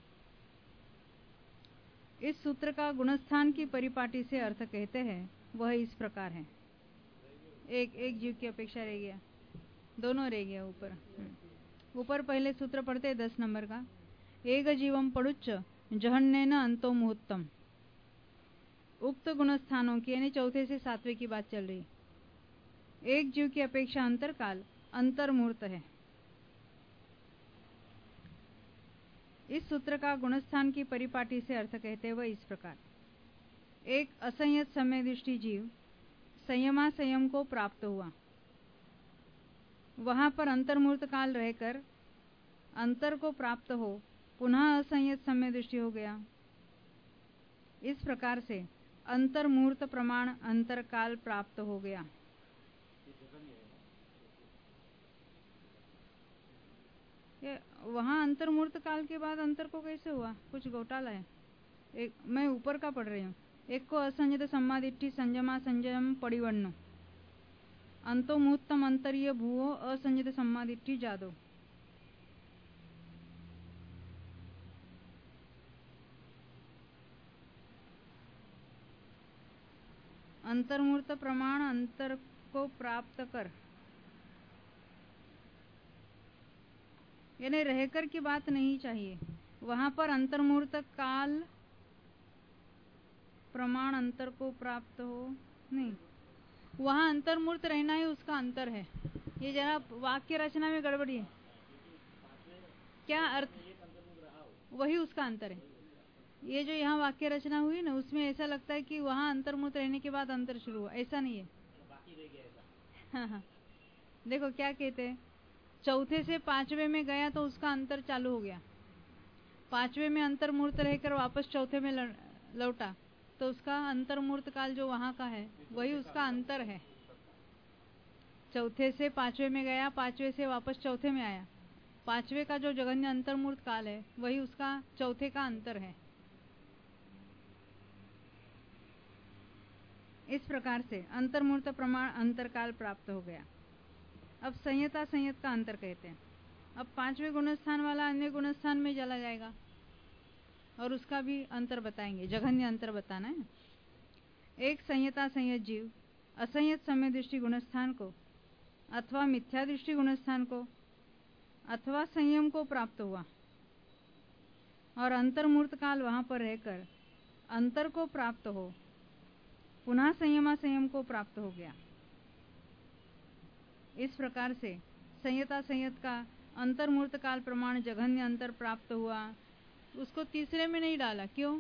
इस सूत्र का गुणस्थान की परिपाटी से अर्थ कहते हैं वह इस प्रकार है। एक जीव की अपेक्षा रह गया, दोनों रह गया ऊपर पहले सूत्र पढ़ते 10 नंबर का। एक जीवम पड़ुच्च जहन्नेन अंतो मुहूर्तम। उक्त गुणस्थानों की यानी चौथे से 7वें की बात चल रही। एक जीव की अपेक्षा अंतरकाल अंतर्मुहूर्त है। इस सूत्र का गुणस्थान की परिपाटी से अर्थ कहते हैं वह इस प्रकार। एक असंयत समय दृष्टि जीव संयमा संयम को प्राप्त हुआ, वहां पर अंतर्मुहूर्त काल रहकर अंतर को प्राप्त हो पुनः असंयत समय दृष्टि हो गया। इस प्रकार से अंतर्मुहूर्त प्रमाण अंतरकाल प्राप्त हो गया। वहां अंतर्मुहूर्त काल के बाद अंतर को कैसे हुआ? कुछ घोटाला है। मैं ऊपर का पढ़ रही हूँ। एक को असंयत सम्मादिट्ठी संयमा संयम परिवन्नो अंतो मुहूर्तम अंतरीय भूवो असंयत सम्मादिट्ठी जादो। अंतर्मुहूर्त प्रमाण अंतर को प्राप्त कर, यानी रहकर की बात नहीं चाहिए। वहां पर अंतर्मुहूर्त काल प्रमाण अंतर को प्राप्त हो नहीं, वहां अंतर्मुहूर्त रहना ही उसका अंतर है। ये जरा वाक्य रचना में गड़बड़ी है। क्या अर्थ? वही उसका अंतर है। ये जो यहाँ वाक्य रचना हुई ना, उसमें ऐसा लगता है कि वहां अंतर्मुहूर्त रहने के बाद अंतर शुरू हुआ, ऐसा नहीं है। हाँ, देखो क्या कहते हैं, चौथे से 5वें में गया तो उसका अंतर चालू हो गया। 5वें में अंतर्मुहूर्त रहकर वापस चौथे में लौटा तो उसका अंतर्मुहूर्त काल जो वहां का है वही उसका अंतर है। चौथे से 5वें में गया, 5वें से वापस चौथे में आया, 5वें का जो जघन्य अंतर्मुहूर्त काल है वही उसका चौथे का अंतर है। इस प्रकार से अंतर्मुहूर्त प्रमाण अंतरकाल प्राप्त हो गया। अब संयता संयत का अंतर कहते हैं। अब 5वें गुणस्थान वाला अन्य गुणस्थान में चला जाएगा और उसका भी अंतर बताएंगे, जघन्य अंतर बताना है। एक संयता संयत जीव असंयत समय दृष्टि गुणस्थान को अथवा मिथ्या दृष्टि गुणस्थान को अथवा संयम को प्राप्त हुआ और अंतर्मुहूर्त काल वहां पर रहकर अंतर को प्राप्त हो पुनः संयमा संयम को प्राप्त हो गया। इस प्रकार से संयता संयत का अंतर्मुहूर्त काल प्रमाण जघन्य अंतर प्राप्त हुआ। उसको तीसरे में नहीं डाला, क्यों?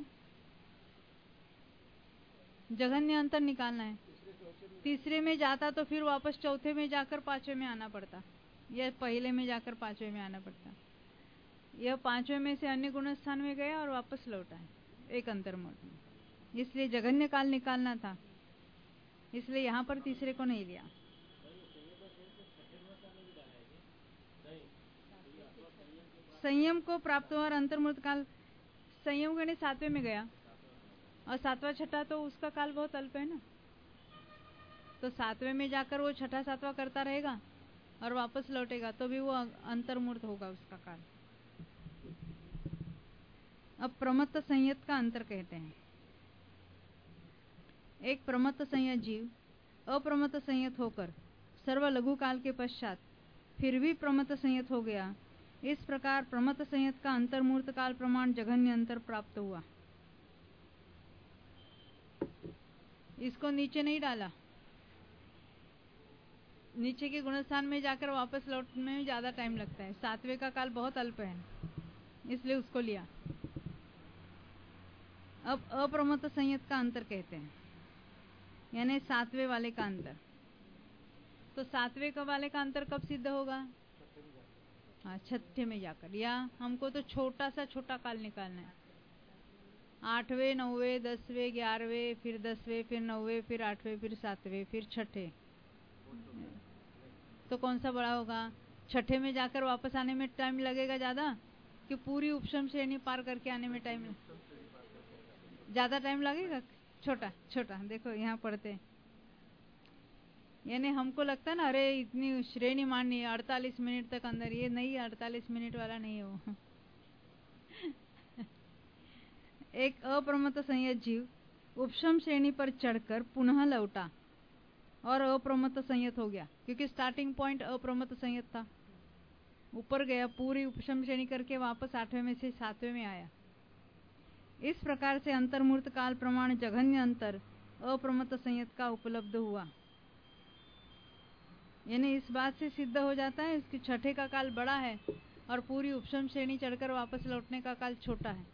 जघन्य अंतर निकालना है। तीसरे में जाता तो फिर वापस चौथे में जाकर 5वें में आना पड़ता, या पहले में जाकर 5वें में आना पड़ता। यह 5वें में से अन्य गुणस्थान में गया और वापस लौटा है एक अंतर्मुहूर्त में, इसलिए जघन्य काल निकालना था, इसलिए यहाँ पर तीसरे को नहीं लिया। संयम को प्राप्त हुआ और अंतर्मुहूर्त काल, संयम करने 7वें में गया और 7वां छठा तो उसका काल बहुत अल्प है ना, तो 7वें में जाकर वो छठा 7वां करता रहेगा और वापस लौटेगा तो भी वो अंतर्मुहूर्त होगा उसका काल। अब प्रमत्त संयत का अंतर कहते हैं। एक प्रमत्त संयत जीव अप्रमत्त संयत होकर सर्व लघु काल के पश्चात फिर भी प्रमत्त संयत हो गया। इस प्रकार प्रमत्त संयत का अंतर्मुहूर्त काल प्रमाण जघन्य अंतर प्राप्त हुआ। इसको नीचे नहीं डाला, नीचे के गुणस्थान में जाकर वापस लौटने में ज्यादा टाइम लगता है। 7वें का काल बहुत अल्प है, इसलिए उसको लिया। अब अप्रमत्त संयत का अंतर कहते हैं, यानी 7वें वाले का अंतर। तो 7वें का वाले का अंतर कब सिद्ध होगा? हाँ, छठे में जाकर, या हमको तो छोटा सा छोटा काल निकालना है। 8वें 9वें 10वें 11वें फिर 10वें फिर 9वें फिर 8वें फिर 7वें फिर छठे, तो कौन सा बड़ा होगा? छठे में जाकर वापस आने में टाइम लगेगा ज्यादा कि पूरी उपशम श्रेणी पार करके आने में टाइम ज्यादा टाइम लगेगा? छोटा छोटा देखो यहाँ पढ़ते हैं, यानी हमको लगता है ना अरे इतनी श्रेणी माननी है 48 मिनट तक अंदर, ये नहीं 48 मिनट वाला नहीं है वो। एक अप्रमत्त संयत जीव उपशम श्रेणी पर चढ़कर पुनः लौटा और अप्रमत्त संयत हो गया, क्योंकि स्टार्टिंग पॉइंट अप्रमत्त संयत था। ऊपर गया, पूरी उपशम श्रेणी करके वापस 8वें में से 7वें में आया। इस प्रकार से अंतर्मूर्त काल प्रमाण जघन्य अंतर अप्रमत्त संयत का उपलब्ध हुआ। यानी इस बात से सिद्ध हो जाता है इसकी छठे का काल बड़ा है और पूरी उपशम श्रेणी चढ़कर वापस लौटने का काल छोटा है।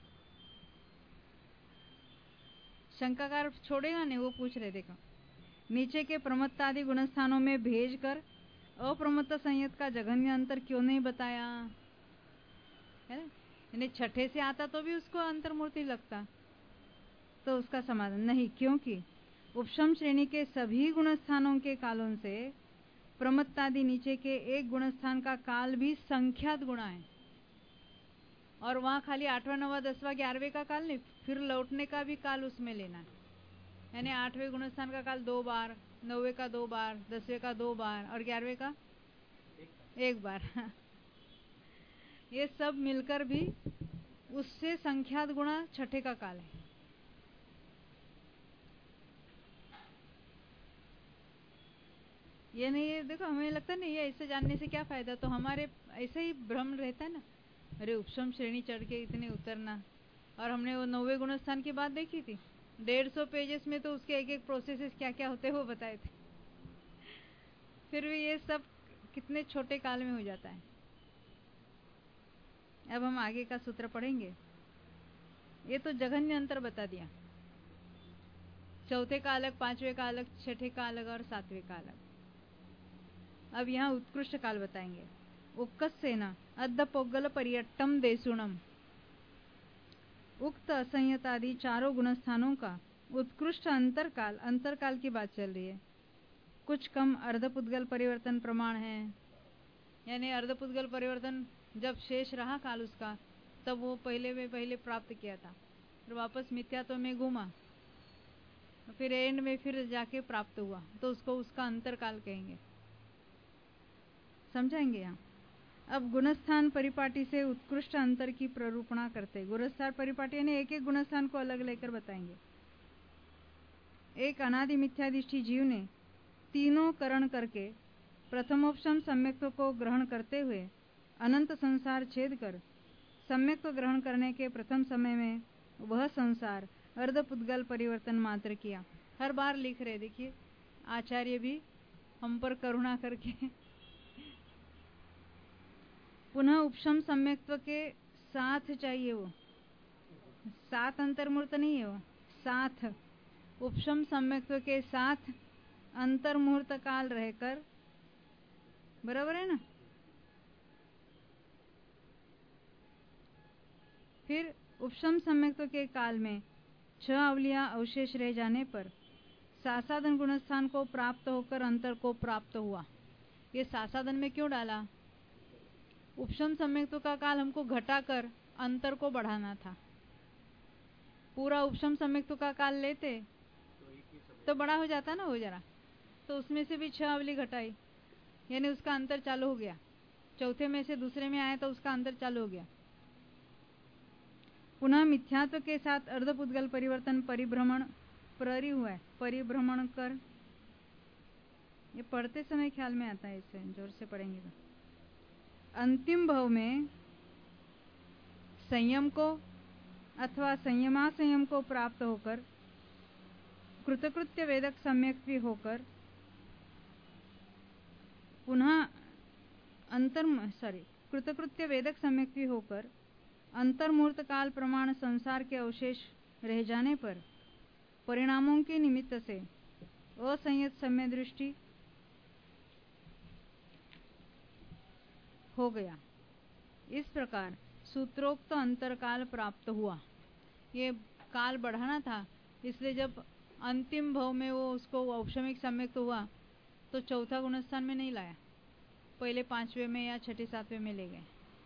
शंकाकार छोड़ेगा नहीं, वो पूछ रहे देखो, नीचे के प्रमत्तादि गुणस्थानों में भेजकर अप्रमत्त संयत का जघन्य अंतर क्यों नहीं बताया? है ना, यानी छठे से आता तो भी उसको अंतर्मूर्ति लगता। तो उसका समाधान नहीं, क्योंकि उपशम श्रेणी के सभी गुणस्थानों के कालों से प्रमत्तादि नीचे के एक गुणस्थान का काल भी संख्यात गुणा है, और वहां खाली 8वां 9वां 10वां 11वें का काल नहीं, फिर लौटने का भी काल उसमें लेना है। यानी 8वें गुणस्थान का काल 2 बार, 9वें का 2 बार, 10वें का 2 बार और 11वें का 1 बार। ये सब मिलकर भी उससे संख्यात गुणा छठे का काल है। ये नहीं, ये देखो हमें लगता है नहीं, ये ऐसे जानने से क्या फायदा, तो हमारे ऐसे ही भ्रम रहता है ना, अरे उपशम श्रेणी चढ़ के इतने उतरना। और हमने वो 9वें गुणस्थान की बात देखी थी, 150 पेजेस में तो उसके एक एक प्रोसेसेस क्या क्या होते हैं वो बताए थे। फिर भी ये सब कितने छोटे काल में हो जाता है। अब हम आगे का सूत्र पढ़ेंगे। ये तो जघन्य अंतर बता दिया, चौथे का अलग, 5वें का अलग, छठे का अलग और 7वें का अलग। अब यहाँ उत्कृष्ट काल बताएंगे। उक्कसेना अद्ध पोगल पर्यट्टम देसुणम, उक्त असंयतादि चारों गुणस्थानों का उत्कृष्ट अंतरकाल, अंतरकाल की बात चल रही है, कुछ कम अर्धपुद्गल परिवर्तन प्रमाण है। यानी अर्धपुद्गल परिवर्तन जब शेष रहा काल उसका, तब वो पहले प्राप्त किया था, फिर वापस मिथ्यात्व में घूमा, फिर एंड में फिर जाके प्राप्त हुआ, तो उसको उसका अंतरकाल कहेंगे। समझाएंगे यहाँ। अब गुणस्थान परिपाटी से उत्कृष्ट अंतर की प्ररूपणा करते। गुणस्थान परिपाटी यानी एक एक गुणस्थान को अलग लेकर बताएंगे। एक अनादि मिथ्यादिष्टि जीव ने तीनों करण करके प्रथमोपशम सम्यक्त्व को ग्रहण करते हुए अनंत संसार छेद कर सम्यक्त्व ग्रहण करने के प्रथम समय में वह संसार अर्धपुद्गल परिवर्तन मात्र किया। हर बार लिख रहे, देखिए आचार्य भी हम पर करुणा करके पुनः उपशम सम्यक्त्व के साथ चाहिए, वो साथ अंतर्मूर्त नहीं है, वो साथ उपशम सम्यक्त्व के साथ अंतर्मुहूर्त काल रहकर, बराबर है ना। फिर उपशम सम्यक्त्व के काल में 6 अवलियां अवशेष रह जाने पर सासादन गुणस्थान को प्राप्त होकर अंतर को प्राप्त हुआ। ये सासादन में क्यों डाला? उपशम सम्यक्त्व का काल हमको घटाकर अंतर को बढ़ाना था। पूरा उपशम सम्यक्त्व का काल लेते तो बड़ा हो जाता ना वो जरा, तो उसमें से भी 6 अवली घटाई, यानी उसका अंतर चालू हो गया। चौथे में से दूसरे में आया तो उसका अंतर चालू हो गया। पुनः मिथ्यात्व के साथ अर्धपुद्गल परिवर्तन परिभ्रमण प्ररी हुआ है, परिभ्रमण कर। ये पढ़ते समय ख्याल में आता है, इसे जोर से पढ़ेंगे तो। अंतिम भाव में संयम को अथवा संयमासंयम को प्राप्त होकर कृतकृत्य वेदक सम्यक भी होकर पुनः कृतकृत्य वेदक सम्यक भी होकर अंतर्मूर्त काल प्रमाण संसार के अवशेष रह जाने पर परिणामों के निमित्त से असंयत सम्य दृष्टि हो गया। इस प्रकार सूत्रोक्त अंतरकाल प्राप्त हुआ। ये काल बढ़ाना था, इसलिए जब अंतिम भाव में वो उसको औपशमिक सम्यक्त हुआ तो चौथा गुणस्थान में नहीं लाया, पहले 5वें में या 6ठे 7वें में ले गए।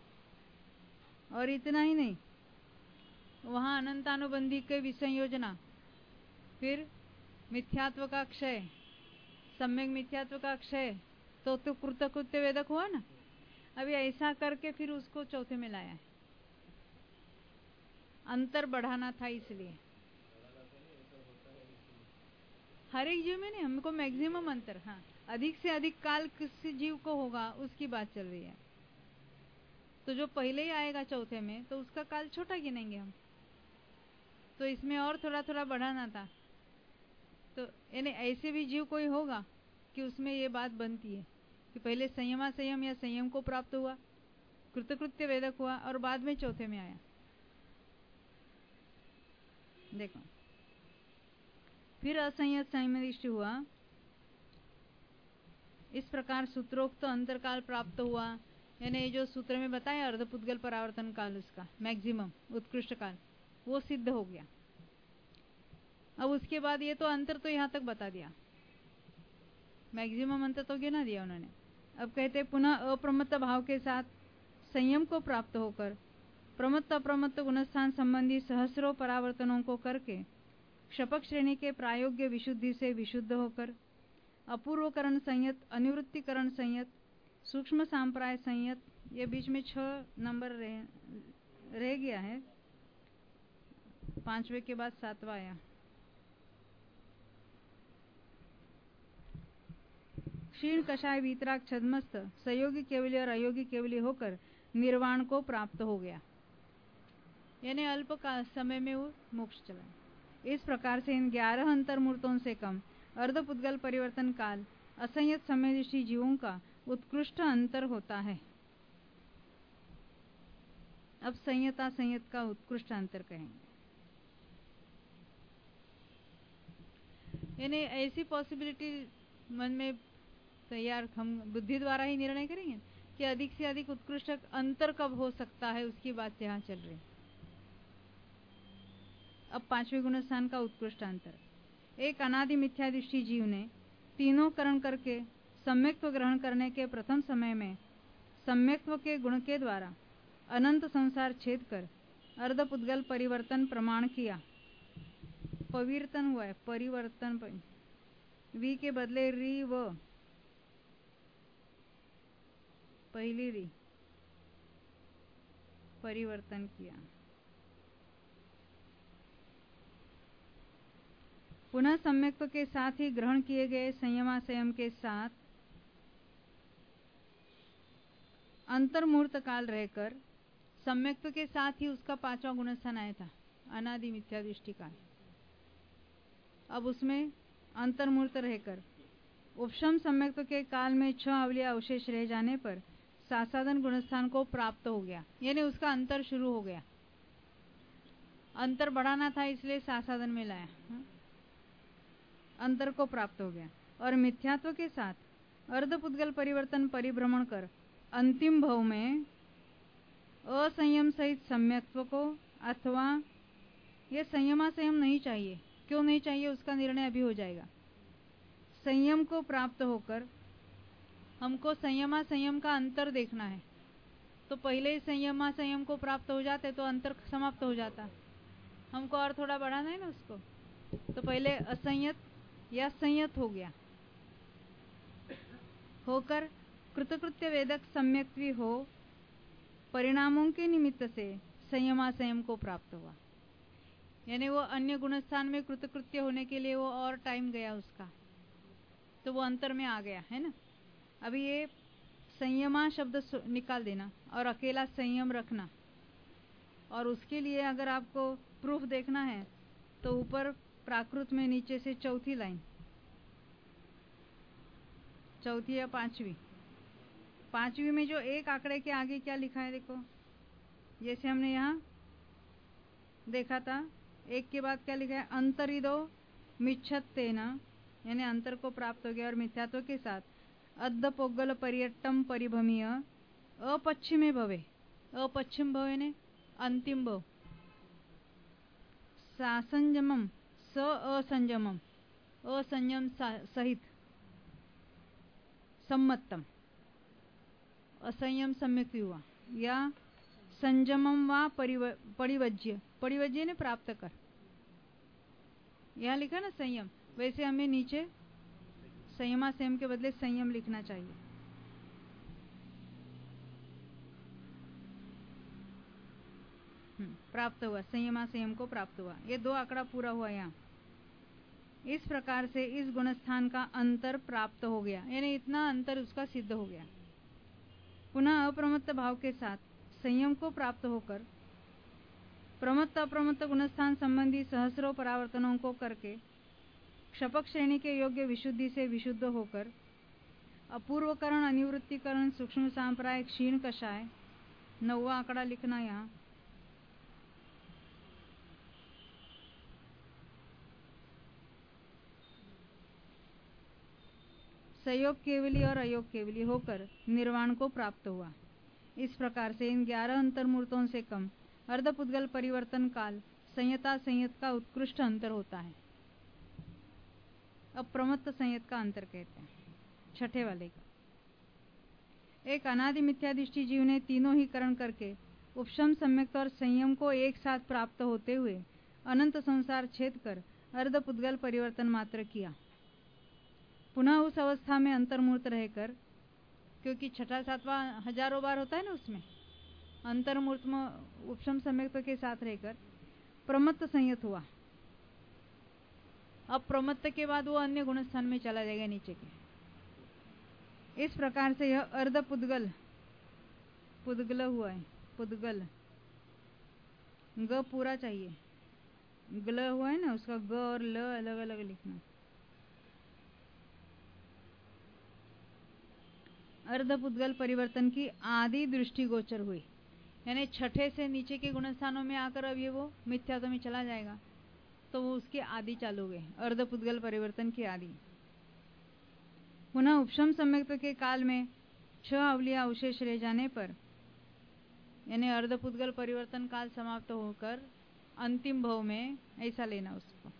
और इतना ही नहीं, वहां अनंतानुबंधी के विसंयोजना, फिर मिथ्यात्व का क्षय, सम्यक मिथ्यात्व का क्षय, तो कृतकृत्य वेदक हुआ ना। अभी ऐसा करके फिर उसको चौथे में लाया है। अंतर बढ़ाना था इसलिए। हर एक जीव में नहीं, हमको मैक्सिमम अंतर, हाँ, अधिक से अधिक काल किस जीव को होगा उसकी बात चल रही है। तो जो पहले ही आएगा चौथे में तो उसका काल छोटा गिनेंगे हम। तो इसमें और थोड़ा थोड़ा बढ़ाना था। तो यानी ऐसे भी जीव कोई होगा कि उसमें ये बात बनती है कि पहले संयमा संयम या संयम को प्राप्त हुआ, कृतकृत्य वेदक हुआ और बाद में चौथे में आया। देखो, फिर असंयत संयमिष्टि हुआ। इस प्रकार सूत्रोक्त अंतरकाल प्राप्त हुआ। यानी जो सूत्र में बताया अर्धपुद्गल परावर्तन काल, उसका मैक्सिमम उत्कृष्ट काल, वो सिद्ध हो गया। अब उसके बाद ये तो अंतर तो यहां तक बता दिया, मैक्सिमम अंतर तो गिना दिया उन्होंने। अब कहते पुनः अप्रमत्त भाव के साथ संयम को प्राप्त होकर प्रमत्त अप्रमत्त गुणस्थान संबंधी सहस्रों परावर्तनों को करके क्षपक श्रेणी के प्रायोग्य विशुद्धि से विशुद्ध होकर अपूर्वकरण संयत, अनिवृत्तिकरण संयत, सूक्ष्म सांप्राय संयत, ये बीच में 6 नंबर रह गया है। 5वें के बाद 7वां आया। क्षीण कषाय वीतराग छद्मस्थ सहयोगी केवली और अयोगी केवली होकर निर्वाण को प्राप्त हो गया। यानी अल्प समय में वो मोक्ष चला। इस प्रकार से इन 11 अंतर्मूर्तों से कम अर्धपुद्गल परिवर्तन काल असंयत समयदृष्टि जीवों का उत्कृष्ट अंतर होता है। अब संयता संयत का उत्कृष्ट अंतर कहेंगे। यानी ऐसी पॉसिबिलिटी मन में तैयार, हम बुद्धि द्वारा ही निर्णय करेंगे कि अधिक से अधिक उत्कृष्ट अंतर कब हो सकता है, उसकी बात यहाँ चल रही। अब 5वें गुणस्थान का उत्कृष्ट अंतर। एक अनादि मिथ्या दृष्टि जीव ने तीनों करण करके सम्यक्त्व ग्रहण करने के प्रथम समय में सम्यक्त्व के गुण के द्वारा अनंत संसार छेद कर अर्धपुद्गल परिवर्तन प्रमाण किया। परिवर्तन हुआ है, परिवर्तन, वी के बदले री व, पहली री, परिवर्तन किया। पुनः सम्यक्त्व के साथ ही ग्रहण किए गए संयमासंयम के साथ अंतर्मूर्त काल रहकर सम्यक्त्व के साथ ही उसका 5वां गुणस्थान आया था, अनादि मिथ्या दृष्टि काल। अब उसमें अंतर्मूर्त रहकर उपशम सम्यक्त्व के काल में 6 अवलिया अवशेष रह जाने पर सासादन गुणस्थान को प्राप्त हो गया। यानी उसका अंतर शुरू हो गया। अंतर बढ़ाना था इसलिए सासादन में लाया, अंतर को प्राप्त हो गया। और मिथ्यात्व के साथ अर्धपुद्गल परिवर्तन परिभ्रमण कर अंतिम भव में असंयम सहित सम्यक्त्व को, अथवा ये संयमासंयम नहीं चाहिए, क्यों नहीं चाहिए उसका निर्णय अभी हो जाएगा, संयम को प्राप्त होकर हमको संयमा संयम का अंतर देखना है। तो पहले ही संयमा संयम को प्राप्त हो जाते तो अंतर समाप्त हो जाता। हमको और थोड़ा बढ़ाना है ना उसको, तो पहले असंयत या संयत हो गया, होकर कृतकृत्य वेदक सम्यक्त्वी हो परिणामों के निमित्त से संयमासंयम को प्राप्त हुआ। यानी वो अन्य गुणस्थान में कृतकृत्य होने के लिए वो और टाइम गया उसका, तो वो अंतर में आ गया है ना। अभी ये संयमा शब्द निकाल देना और अकेला संयम रखना। और उसके लिए अगर आपको प्रूफ देखना है तो ऊपर प्राकृत में नीचे से चौथी लाइन, चौथी या पांचवी में जो एक आंकड़े के आगे क्या लिखा है देखो, जैसे हमने यहाँ देखा था, एक के बाद क्या लिखा है, अंतरिदो मिच्छत्तेन, यानी अंतर को प्राप्त हो गया और मिथ्यात्व के साथ अद्दपोगल पर्यट्टम परिभमीय अपच्छिमे भवे, अपच्छिम भव यानी अंतिम भव, सासंजमम स असंजमम, असंयम सहित सम्मतम, असंयम सम्यक भी हुआ, या संयमम वा परिवज्य, परिवज्य ने प्राप्त कर, यहाँ लिखा ना संयम, वैसे हमें नीचे संयमा संयम के बदले संयम लिखना चाहिए। प्राप्त हुआ, संयमा संयम को प्राप्त हुआ, ये 2 आंकड़ा पूरा हुआ यहाँ। इस प्रकार से इस गुणस्थान का अंतर प्राप्त हो गया, यानी इतना अंतर उसका सिद्ध हो गया। पुनः अप्रमत्त भाव के साथ संयम को प्राप्त होकर प्रमत्त अप्रमत्त गुणस्थान संबंधी सहस्रों परावर्तनों को करके क्षपक श्रेणी के योग्य विशुद्धि से विशुद्ध होकर अपूर्वकरण, अनिवृत्तिकरण, सूक्ष्म सांप्राय, क्षीण कषाय, 9वां आंकड़ा लिखना यहाँ। संयोग केवली और अयोग केवली होकर निर्वाण को प्राप्त हुआ। इस प्रकार से इन 11 अंतर्मूर्तों से कम अर्धपुद्गल परिवर्तन काल संयता संयत का उत्कृष्ट अंतर होता है। अब प्रमत्त संयत का अंतर कहते हैं, छठे वाले का। एक अनादि मिथ्यादृष्टि जीव ने तीनों ही करण करके उपशम, सम्यक्त और संयम को एक साथ प्राप्त होते हुए अनंत संसार छेद कर अर्धपुद्गल परिवर्तन मात्र किया। पुनः उस अवस्था में अंतर्मूर्त रहकर, क्योंकि छठा सातवां हजारों बार होता है ना, उसमें अंतर्मूर्त में उपशम सम्यक्त के साथ रहकर प्रमत्त संयत हुआ। अब प्रमत्त के बाद वो अन्य गुणस्थान में चला जाएगा नीचे के। इस प्रकार से यह अर्धपुद्गल पुद्गल हुआ है। पुद्गल ग पूरा चाहिए, ग्ल हुआ है ना, उसका ग और ल अलग अलग लिखना। अर्धपुद्गल परिवर्तन की आदि दृष्टिगोचर हुई, यानी छठे से नीचे के गुणस्थानों में आकर अब ये वो मिथ्यात्व में चला जाएगा, तो वो उसके आदि चालू हुए, अर्धपुद्गल परिवर्तन की आदि। पुनः उपशम सम्यक्त के काल में 6 अवलिया अवशेष रह जाने पर, यानी अर्धपुद्गल परिवर्तन काल समाप्त होकर अंतिम भव में, ऐसा लेना उसको,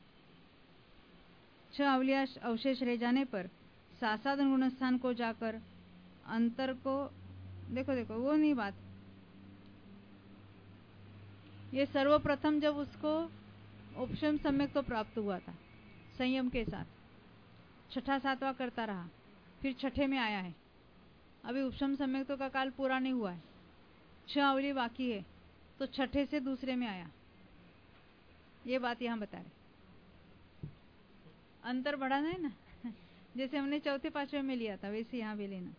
6 अवलिया अवशेष रह जाने पर सासादन गुणस्थान को जाकर अंतर को, देखो वो नहीं बात, ये सर्वप्रथम जब उसको उपशम सम्यक तो प्राप्त हुआ था संयम के साथ, छठा सातवां करता रहा, फिर छठे में आया है। अभी उपशम सम्यक तो का काल पूरा नहीं हुआ है, 6 अवली बाकी है, तो छठे से दूसरे में आया, ये बात यहाँ बता रहे। अंतर बढ़ाना है ना, जैसे हमने चौथे पांचवें में लिया था वैसे यहाँ भी लेना।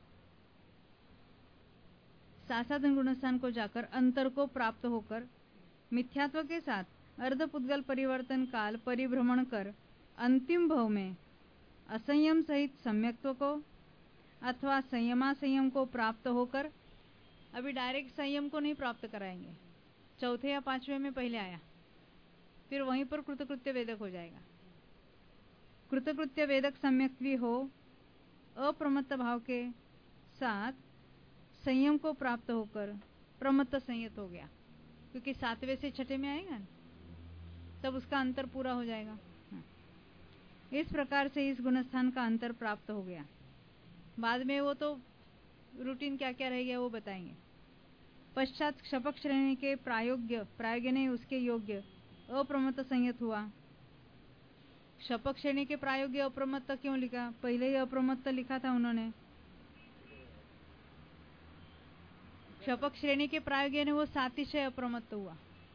सासादन गुणस्थान को जाकर अंतर को प्राप्त होकर मिथ्यात्व के साथ अर्धपुद्गल परिवर्तन काल परिभ्रमण कर अंतिम भव में असंयम सहित सम्यक्त्व को अथवा संयमा संयम को प्राप्त होकर, अभी डायरेक्ट संयम को नहीं प्राप्त कराएंगे, चौथे या पांचवें में पहले आया, फिर वहीं पर कृतकृत्य वेदक हो जाएगा। कृतकृत्य वेदक सम्यक भी हो, अप्रमत्त भाव के साथ संयम को प्राप्त होकर प्रमत्त संयत हो गया, क्योंकि 7वें से छठे में आएगा ना, तब उसका अंतर पूरा हो जाएगा। इस प्रकार से इस गुणस्थान का अंतर प्राप्त हो गया। बाद में वो तो रूटीन क्या क्या रह गया वो बताएंगे। पश्चात क्षपक श्रेणी के प्रायोग्य ने उसके योग्य अप्रमत्त संयत हुआ। क्षपक श्रेणी के प्रायोग्य अप्रमत्त क्यों लिखा, पहले ही अप्रमत्त लिखा था उन्होंने। क्षपक श्रेणी के प्रायोग्य ने वो सातिशय अप्रमत्त हुआ।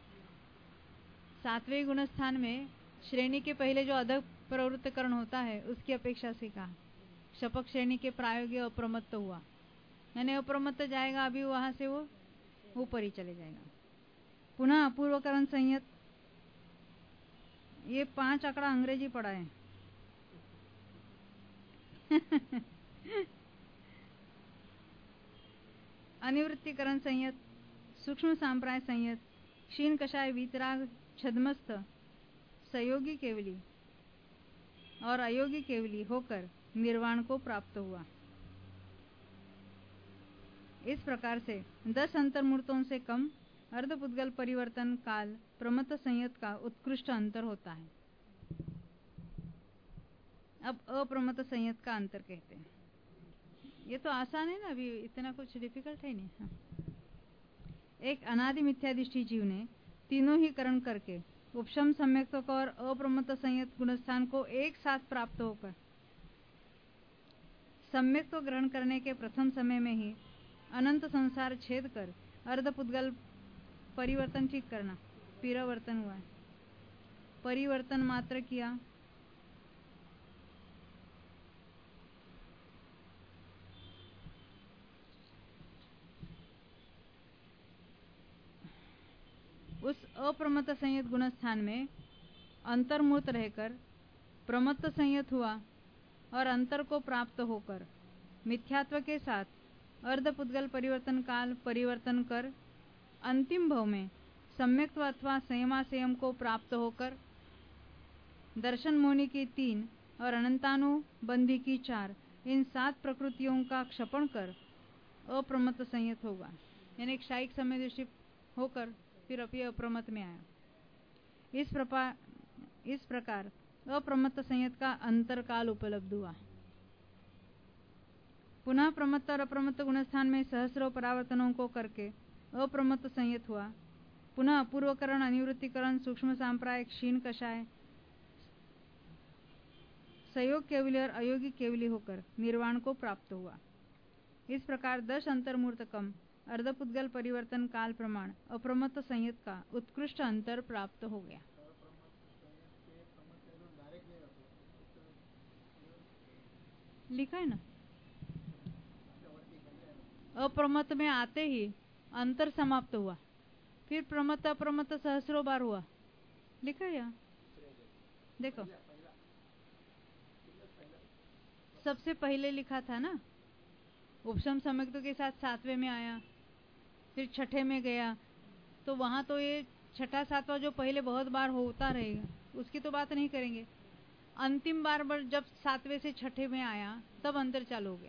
7वें गुणस्थान में श्रेणी के पहले जो अधक प्रवृत्तकरण होता है उसकी अपेक्षा से कहा क्षपक श्रेणी के प्रायोग्य अप्रमत्त हुआ, यानी अप्रमत्त जाएगा, अभी वहां से वो ऊपर ही चले जाएगा। पुनः अपूर्वकरण संयत, ये 5 आंकड़ा अंग्रेजी पढ़ा है। अनिवृत्तिकरण संयत, सूक्ष्म सांप्राय संयत, क्षीण कषाय, वीतराग, छद्मस्थ, संयोगी केवली और अयोगी केवली होकर निर्वाण को प्राप्त हुआ। इस प्रकार से 10 अंतर्मूर्तों से कम अर्धपुद्गल परिवर्तन काल प्रमत्त संयत का उत्कृष्ट अंतर होता है। अब अप्रमत्त संयत का अंतर कहते हैं। ये तो आसान है ना, अभी इतना कुछ डिफिकल्ट है नहीं। हाँ। एक अनादि मिथ्यादिष्टि जीव ने तीनों ही करण करके उपशम सम्यक्त्व और अप्रमत्त संयत गुणस्थान को एक साथ प्राप्त होकर सम्यक्त्व ग्रहण करने के प्रथम समय में ही अनंत संसार छेद कर अर्धपुद्गल परिवर्तन ठीक करना, पीरावर्तन हुआ है, परिवर्तन मात्र किया। उस अप्रमत्त संयत गुणस्थान में अंतर्मूर्त रहकर प्रमत्त संयत हुआ और अंतर को प्राप्त होकर मिथ्यात्व के साथ अर्धपुद्गल परिवर्तन काल परिवर्तन कर अंतिम भव में सम्यक्त्व अथवा संयमासंयम को प्राप्त होकर दर्शन मोनि की 3 और अनंतानुबंधी की 4 इन 7 प्रकृतियों का क्षपण कर अप्रमत्त संयत होगा। यानी एक शायिक समय दृष्टि होकर फिर अपि अप्रमत्त में आया। इस प्रकार अप्रमत्त संयत का अंतरकाल उपलब्ध हुआ। पुनः प्रमत्त और अप्रमत्त गुणस्थान में सहस्रों परावर्तनों को करके अप्रमत्त संयत हुआ। पुनः अपूर्वकरण, अनिवृत्तिकरण, सूक्ष्म सांप्राय, क्षीण कषाय, संयोग केवली और अयोगी केवली होकर निर्वाण को प्राप्त हुआ। इस प्रकार 10 अंतर्मूर्तकम अर्धपुद्गल परिवर्तन काल प्रमाण अप्रमत्त संयत का उत्कृष्ट अंतर प्राप्त हो गया। लिखा है ना, अप्रमत्त में आते ही अंतर समाप्त हुआ, फिर प्रमत्त अप्रमत्त सहस्रों बार हुआ। लिखा है यहाँ, देखो सबसे पहले लिखा था ना, उपशम सम्यक्त्व के साथ 7वें में आया, फिर 6ठे में गया, तो वहां तो ये 6ठा 7वां जो पहले बहुत बार होता रहेगा उसकी तो बात नहीं करेंगे। अंतिम बार जब 7वें से 6ठे में आया तब अंतर चालू हो गया।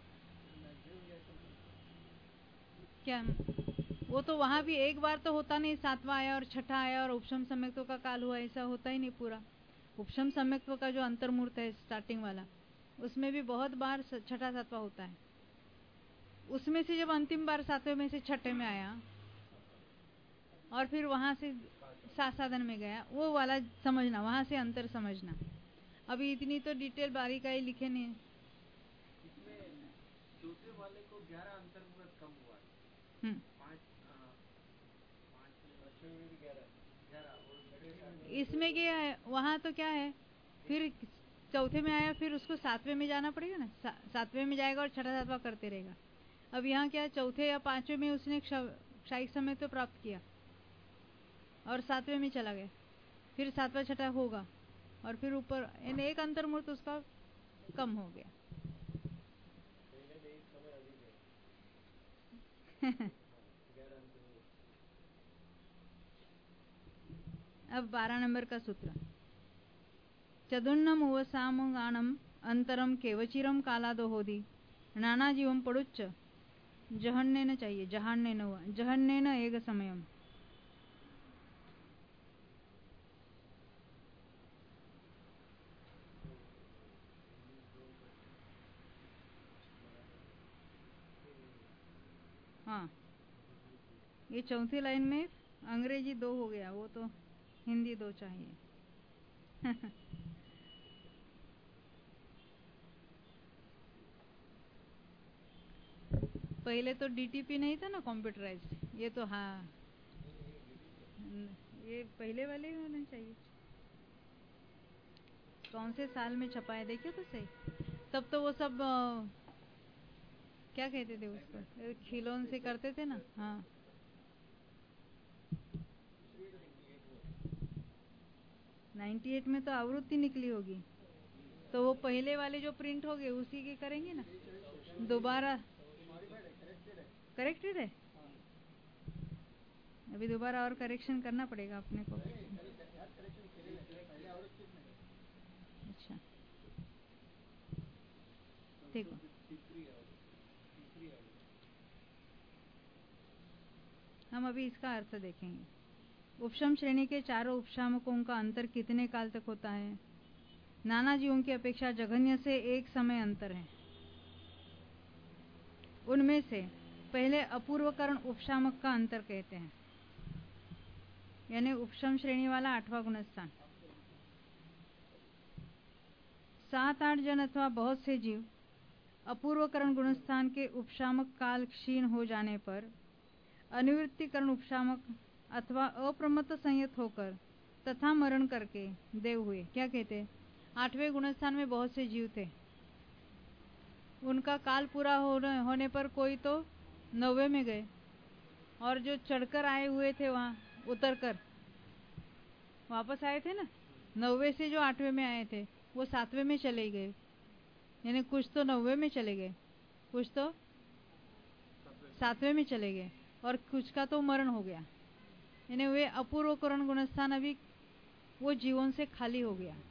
क्या वो तो वहां भी एक बार तो होता नहीं, 7वां आया और 6ठा आया और उपशम सम्यक्त्व का काल हुआ, ऐसा होता ही नहीं पूरा। उपशम सम्यक्त्व का जो अंतर्मूर्त है स्टार्टिंग वाला, उसमें भी बहुत बार 6ठा 7वां होता है। उसमें से जब अंतिम बार 7वें में से 6ठे में आया और फिर वहां से साधन में गया, वो वाला समझना, वहां से अंतर समझना। अभी इतनी तो डिटेल बारीकाई लिखे नहीं है। चौथे वाले को 11 अंतर्मूर्त कम हुआ है। 5 इसमें क्या है, वहां तो क्या है, फिर चौथे में आया, फिर उसको 7वें में जाना पड़ेगा ना, 7वें में जाएगा और 6ठा 7वां करते रहेगा। अब यहाँ क्या है, चौथे या 5वें में उसने शायिक समय तो प्राप्त किया और 7वें में चला गया, फिर 7वां 6ठा होगा और फिर ऊपर एक अंतर्मूर्त उसका कम हो गया। अब 12 नंबर का सूत्र, चदुन्नम उवसामगानम अंतरम केवचिरम कालादो होदी नाना जीवम पड़ुच्च जहन्नेन चाहिए, जहान्नेन हुआ, जहन्नेन एक समयम। हाँ, ये चौथी लाइन में अंग्रेजी 2 हो गया, वो तो हिंदी 2 चाहिए। पहले तो डीटीपी नहीं था ना, कंप्यूटराइज, ये तो हाँ, ये पहले वाले होने चाहिए। कौन से साल में छपा है देखिए तो सही। तब तो वो सब क्या कहते थे उसको, खिलौन से करते थे ना। हाँ, '98 में तो आवृत्ति निकली होगी, तो वो पहले वाले जो प्रिंट हो गए उसी के करेंगे ना दोबारा। करेक्टेड है, अभी दोबारा और करेक्शन करना पड़ेगा अपने को। अच्छा, देखो हम अभी इसका अर्थ देखेंगे। उपशम श्रेणी के चारों उपशामकों का अंतर कितने काल तक होता है? नाना जीवों की अपेक्षा जघन्य से एक समय अंतर है। उनमें से पहले अपूर्वकरण उपशामक का अंतर कहते हैं, यानी उपशम श्रेणी वाला 8वां गुणस्थान। 7-8 जन अथवा बहुत से जीव अपूर्वकरण गुणस्थान के उपशामक काल क्षीण हो जाने पर अनिवृत्तिकरण उपशामक अथवा अप्रमत्त संयत होकर तथा मरण करके देव हुए। क्या कहते? 8वें गुणस्थान में बहुत से जीव थे, उनका काल पूरा होने पर कोई तो 9वें में गए, और जो चढ़कर आए हुए थे वहां उतरकर वापस आए थे ना, 9वें से जो 8वें में आए थे वो 7वें में चले गए, यानी कुछ तो 9वें में चले गए, कुछ तो 7वें में चले गए, और कुछ का तो मरण हो गया, यानी वे अपूर्वकरण गुणस्थान अभी वो जीवन से खाली हो गया।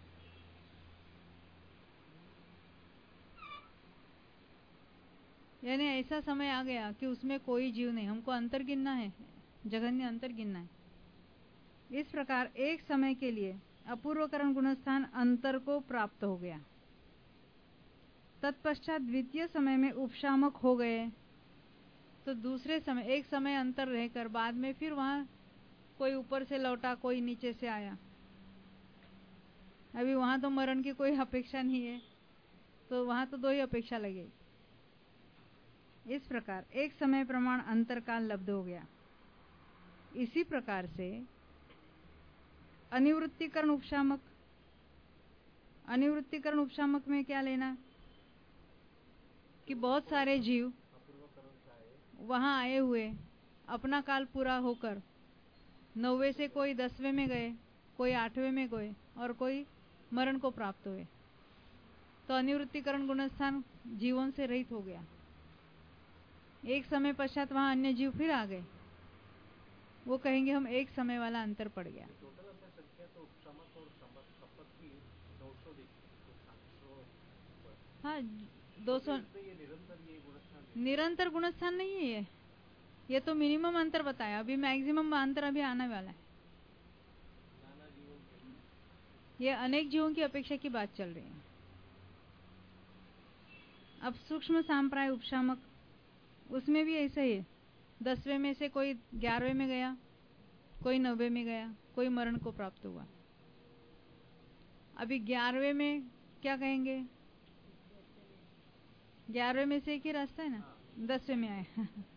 यानी ऐसा समय आ गया कि उसमें कोई जीव नहीं, हमको अंतर गिनना है, जघन्य अंतर गिनना है। इस प्रकार एक समय के लिए अपूर्वकरण गुणस्थान अंतर को प्राप्त हो गया। तत्पश्चात द्वितीय समय में उपशामक हो गए, तो दूसरे समय एक समय अंतर रहकर बाद में फिर वहां कोई ऊपर से लौटा, कोई नीचे से आया। अभी वहां तो मरण की कोई अपेक्षा नहीं है, तो वहां तो 2 ही अपेक्षा लगेगी। इस प्रकार एक समय प्रमाण अंतर काल लब्ध हो गया। इसी प्रकार से अनिवृत्तिकरण उपशामक में क्या लेना कि बहुत सारे जीव वहां आए हुए, अपना काल पूरा होकर 9वें से कोई 10वें में गए, कोई 8वें में गए, और कोई मरण को प्राप्त हुए, तो अनिवृत्तिकरण गुणस्थान जीवन से रहित हो गया। एक समय पश्चात वहां अन्य जीव फिर आ गए, वो कहेंगे हम एक समय वाला अंतर पड़ गया। टोटल अपने संख्या तो उपशामक और शपथ की 900 दिखी। हाँ, 200 निरंतर गुणस्थान नहीं है ये तो मिनिमम अंतर बताया, अभी मैक्सिमम अंतर अभी आने वाला है। ये अनेक जीवों की अपेक्षा की बात चल रही है। अब सूक्ष्म सांप्राय उपशामक, उसमें भी ऐसा ही है, 10वें में से कोई 11वें में गया, कोई 9वें में गया, कोई मरण को प्राप्त हुआ। अभी 11वें में क्या कहेंगे, 11वें में से एक ही रास्ता है ना, 10वें में आए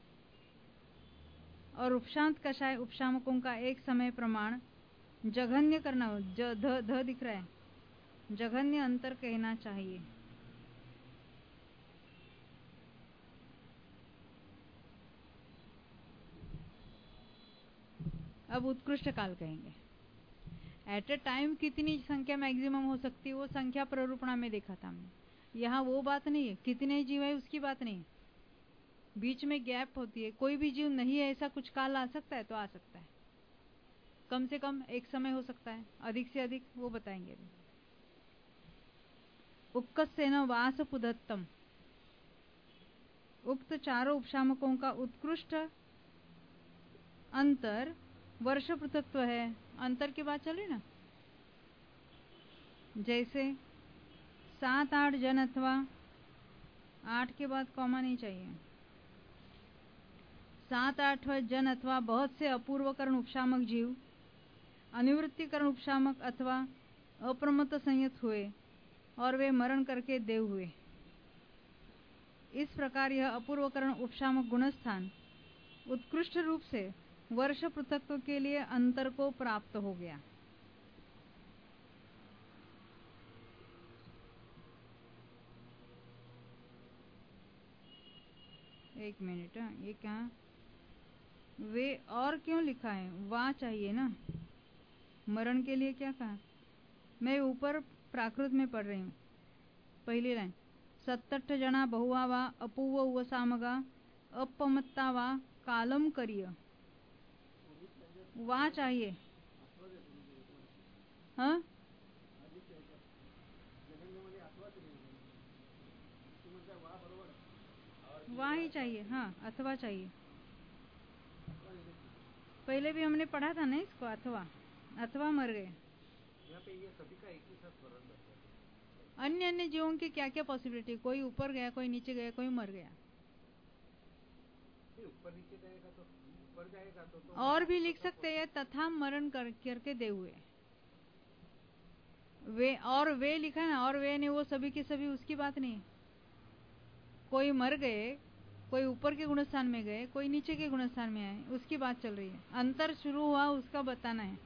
और उपशांत कषाय उपशामकों का एक समय प्रमाण जघन्य करना हो, ध दिख रहा है, जघन्य अंतर कहना चाहिए। अब उत्कृष्ट काल कहेंगे। एट ए टाइम कितनी संख्या मैक्सिमम हो सकती है, वो संख्या प्ररूपणा में देखा था हमने। यहाँ वो बात नहीं है, कितने जीव है उसकी बात नहीं है, बीच में गैप होती है। कोई भी जीव नहीं है ऐसा कुछ काल आ सकता है, तो आ सकता है, कम से कम एक समय हो सकता है, अधिक से अधिक वो बताएंगे अभी। उपकस्सेन वास पुदत्तम, उक्त चारों उपशामकों का उत्कृष्ट अंतर वर्ष पृथक्त्व है। अंतर की बात चल रही ना, जैसे 7-8 जन अथवा 8 के बाद कॉमा नहीं चाहिए, 7-8 जन अथवा बहुत से अपूर्वकरण उपशामक जीव अनिवृत्तिकरण उपशामक अथवा अप्रमत्त संयत हुए और वे मरण करके देव हुए। इस प्रकार यह अपूर्वकरण उपशामक गुणस्थान उत्कृष्ट रूप से वर्ष पृथक्त्व के लिए अंतर को प्राप्त हो गया। एक मिनट, ये क्या वे और क्यों लिखा है, वाह चाहिए ना, मरण के लिए क्या कहा। मैं ऊपर प्राकृत में पढ़ रही हूँ, पहली लाइन, 67 जना बहुआ वा अपूव उवसामगा अपमत्ता वा कालम करिय, वाह चाहिए। हाँ, वाह ही चाहिए, हाँ अथवा चाहिए। पहले भी हमने पढ़ा था ना इसको, अथवा मर गए। यहाँ पे ये सभी का एक ही साथ वर्णन करते हैं। अन्य जीवों की क्या क्या पॉसिबिलिटी, कोई ऊपर गया, कोई नीचे गया, कोई मर गया। ऊपर नीचे जाएगा तो ऊपर जाएगा तो और भी लिख सकते हैं, तथा मरण करके दे हुए। वे और वे लिखा है ना, और वे ने वो सभी के सभी उसकी बात नहीं। कोई मर गए, कोई ऊपर के गुणस्थान में गए, कोई नीचे के गुणस्थान में आए, उसकी बात चल रही है। अंतर शुरू हुआ उसका बताना है।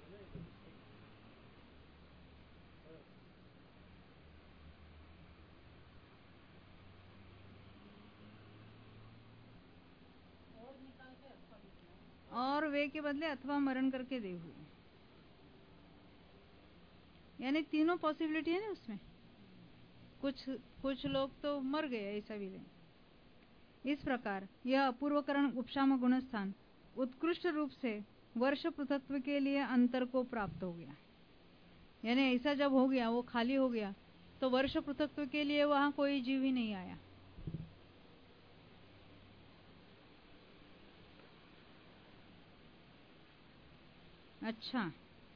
और वे के बदले अथवा मरण करके दे हुए, यानी तीनों पॉसिबिलिटी है ना उसमें। कुछ लोग तो मर गए, ऐसा भी नहीं। इस प्रकार यह अपूर्वकरण उपशाम गुणस्थान उत्कृष्ट रूप से वर्ष पृथक्त्व के लिए अंतर को प्राप्त हो गया। यानी ऐसा जब हो गया, वो खाली हो गया, तो वर्ष पृथक्त्व के लिए वहां कोई जीव ही नहीं आया। अच्छा,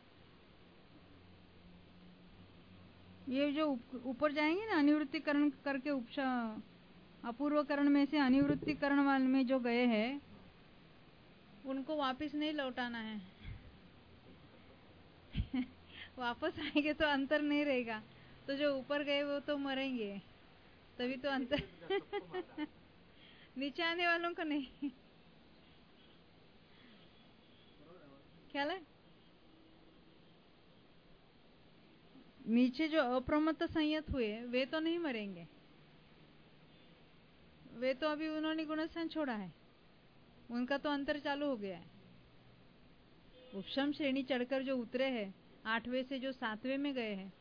ये जो ऊपर जाएंगे ना, अनिवृत्तिकरण करके अपूर्वकरण में से अनिवृत्तिकरण वाले में जो गए हैं, उनको वापस नहीं लौटाना है। वापस आएंगे तो अंतर नहीं रहेगा, तो जो ऊपर गए वो तो मरेंगे, तभी तो अंतर। नीचे आने वालों को नहीं। ख्याल है? नीचे जो अप्रमत्त संयत हुए वे तो नहीं मरेंगे, वे तो अभी उन्होंने गुणस्थान छोड़ा है, उनका तो अंतर चालू हो गया है। उपशम श्रेणी चढ़कर जो उतरे हैं, 8वें से जो 7वें में गए हैं,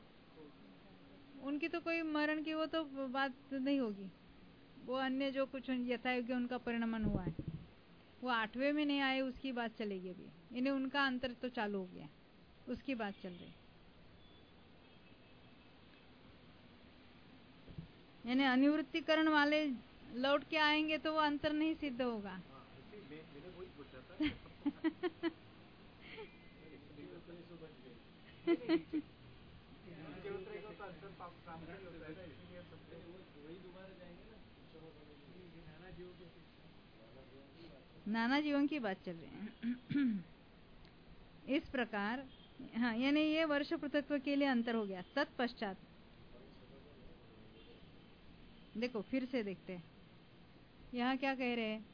उनकी तो कोई मरण की वो तो बात नहीं होगी। वो अन्य जो कुछ यथायोग्य उनका परिणमन हुआ है, वो 8वें में नहीं आए, उसकी बात चलेगी अभी। इन्हें उनका अंतर तो चालू हो गया, उसकी बात चल रही। यानी अनिवृत्तिकरण वाले लौट के आएंगे तो वो अंतर नहीं सिद्ध होगा। नाना जीवन की बात चल रही है। इस प्रकार हाँ, यानी ये वर्ष पृथक्त्व के लिए अंतर हो गया। तत्पश्चात देखो, फिर से देखते हैं यहाँ क्या कह रहे हैं।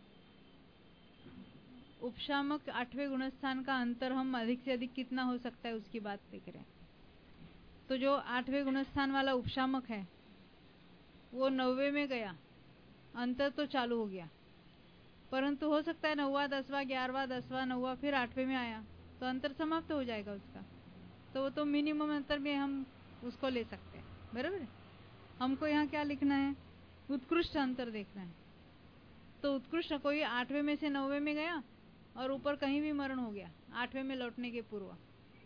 उपशामक 8वें गुणस्थान का अंतर हम अधिक से अधिक कितना हो सकता है उसकी बात देख रहे हैं। तो जो 8वें गुणस्थान वाला उपशामक है वो 9वें में गया, अंतर तो चालू हो गया, परंतु हो सकता है 9वां 10वां 11वां 10वां 9वां फिर 8वें में आया तो अंतर समाप्त हो जाएगा उसका। तो वो तो मिनिमम अंतर में हम उसको ले सकते हैं, बराबर है। हमको यहाँ क्या लिखना है, उत्कृष्ट अंतर देखना है। तो उत्कृष्ट कोई 8वें में से 9वें में गया और ऊपर कहीं भी मरण हो गया 8वें में लौटने के पूर्व,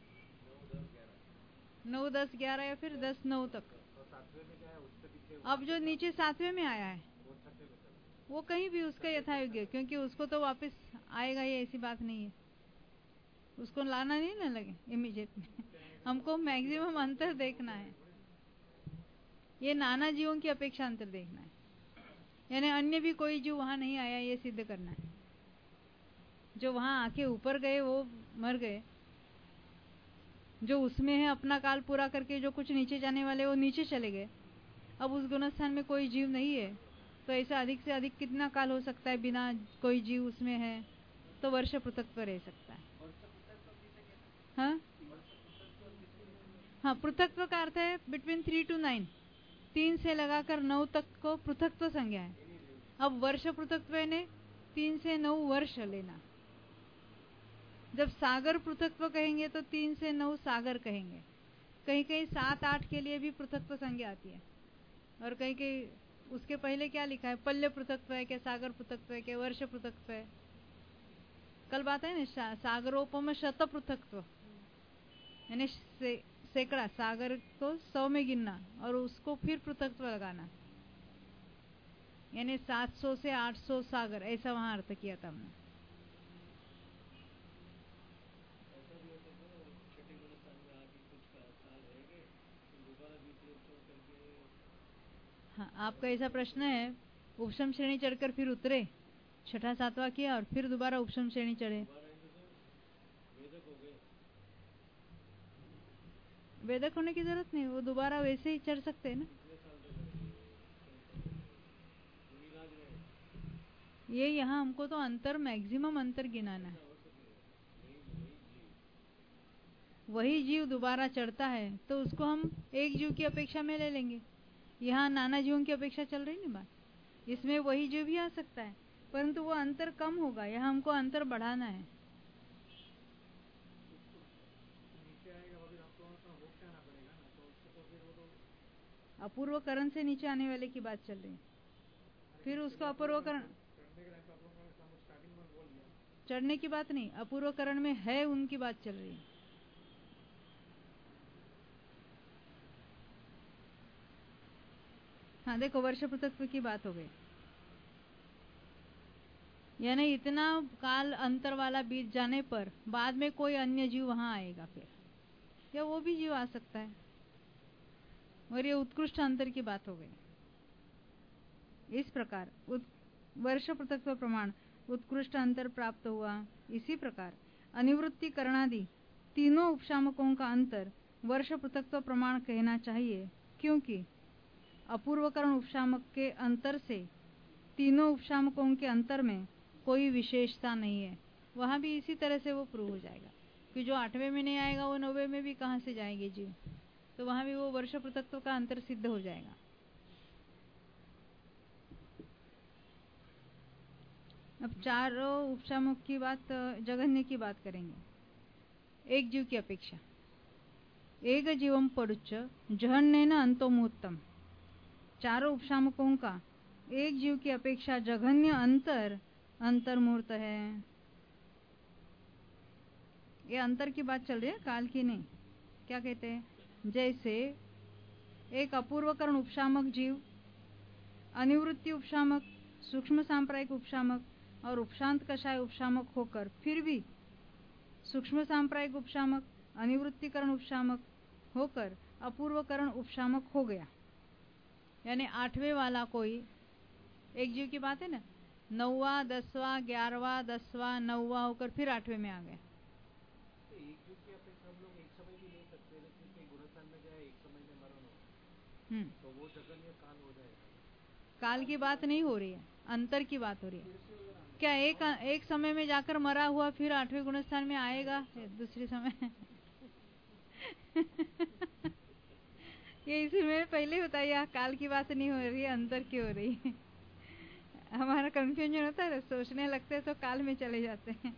9 10 11 या फिर 10 9 तक। अब जो नीचे 7वें में आया है वो कहीं भी उसका यथायोग्य, क्योंकि उसको तो वापस आएगा ही, ऐसी बात नहीं है। उसको लाना नहीं ना लगे इमीडिएट में। हमको मैक्सिमम अंतर देखना है, ये नाना जीवों की अपेक्षा अंतर देखना है। यानी अन्य भी कोई जीव वहां नहीं आया, ये सिद्ध करना है। जो वहां आके ऊपर गए वो मर गए, जो उसमें है अपना काल पूरा करके जो कुछ नीचे जाने वाले वो नीचे चले गए। अब उस गुणस्थान में कोई जीव नहीं है, तो ऐसा अधिक से अधिक कितना काल हो सकता है बिना कोई जीव उसमें है, तो वर्ष पृथक्त्व रह सकता है। हाँ हाँ, पृथक्त्व का अर्थ है बिटवीन 3 to 9, 3 से लगाकर 9 तक को पृथक्त्व संज्ञा है। अब वर्ष पृथक्त्व ने 3 से 9 वर्ष लेना। जब सागर पृथक्त्व कहेंगे तो 3 से 9 सागर कहेंगे। कहीं कहीं 7 8 के लिए भी पृथक्त्व संज्ञा आती है, और कहीं कहीं उसके पहले क्या लिखा है, पल्य पृथक्त्व है क्या, सागर पृथक्त्व है क्या, वर्ष पृथक्त्व है। कल बात है ना, सागरोपम शत पृथक्त्व, यानी सैकड़ा, सागर को 100 में गिनना और उसको फिर पृथक्त्व लगाना, यानी 700 से 800 सागर, ऐसा वहां अर्थ किया था हमने। हाँ, आपका ऐसा प्रश्न है, उपशम श्रेणी चढ़कर फिर उतरे छठा सातवां किया और फिर दोबारा उपशम श्रेणी चढ़े। वेदक होने की जरूरत नहीं, वो दोबारा वैसे ही चढ़ सकते हैं ना। ये यहाँ हमको तो अंतर, मैक्सिमम अंतर गिनाना है। वही जीव दोबारा चढ़ता है तो उसको हम एक जीव की अपेक्षा में ले लेंगे। यहाँ नाना जीवों की अपेक्षा चल रही ना बात, इसमें वही जीव भी आ सकता है, परंतु वो अंतर कम होगा। यहाँ हमको अंतर बढ़ाना है। अपूर्वकरण से नीचे आने वाले की बात चल रही है, फिर उसको अपूर्वकरण, चढ़ने की बात नहीं, अपूर्वकरण में है उनकी बात चल रही है। हाँ देखो, वर्ष पृथक्त्व की बात हो गई, यानी इतना काल अंतर वाला बीत जाने पर बाद में कोई अन्य जीव वहां आएगा फिर, या वो भी जीव आ सकता है, और ये उत्कृष्ट अंतर की बात हो गई। इस प्रकार वर्ष पृथक्त्व प्रमाण उत्कृष्ट अंतर प्राप्त हुआ। इसी प्रकार अनिवृत्ति करणादि तीनों उपशामकों का अंतर वर्ष पृथक्त्व प्रमाण कहना चाहिए, क्योंकि अपूर्वकरण उपशामक के अंतर से तीनों उपशामकों के अंतर में कोई विशेषता नहीं है। वहां भी इसी तरह से वो प्रूव हो जाएगा कि जो 8वें में नहीं आएगा वो 9वें में भी कहां से जाएंगे जीव, तो वहां भी वो वर्ष पृथक्त्व का अंतर सिद्ध हो जाएगा। अब चारों उपशामक की बात, जघन्य की बात करेंगे। एक जीव की अपेक्षा, एक जीवम परुच्च जघन्येन अंतोमुत्तम। चारों उपशामकों का एक जीव की अपेक्षा जघन्य अंतर अंतर्मूर्त है। ये अंतर की बात चल रही है, काल की नहीं। क्या कहते हैं? जैसे एक अपूर्वकरण उपशामक जीव, अनिवृत्ति उपशामक, सूक्ष्म सांप्रायिक उपशामक और उपशांत कषाय उपशामक होकर फिर भी सूक्ष्म सांप्रायिक उपशामक, अनिवृत्तिकरण उपशामक होकर अपूर्वकरण उपशामक हो गया। यानी 8वें वाला कोई एक जीव की बात है ना, 9वां 10वां 11वां 10वां 9वां होकर फिर 8वें में आ गया। एक जीव की अपेक्षा हम लोग एक समय भी ले सकते हैं, लेकिन कोई गुणस्थान में जाए एक समय में मरण हो तो वो जघन्य काल हो जाएगा। काल की बात नहीं हो रही है, अंतर की बात हो रही है। क्या एक समय में जाकर मरा हुआ फिर 8वें गुणस्थान में आएगा दूसरे समय? ये इसमें पहले बताइए, काल की बात नहीं हो रही है, अंतर की हो रही है। हमारा कंफ्यूजन होता है, सोचने लगते हैं तो काल में चले जाते हैं।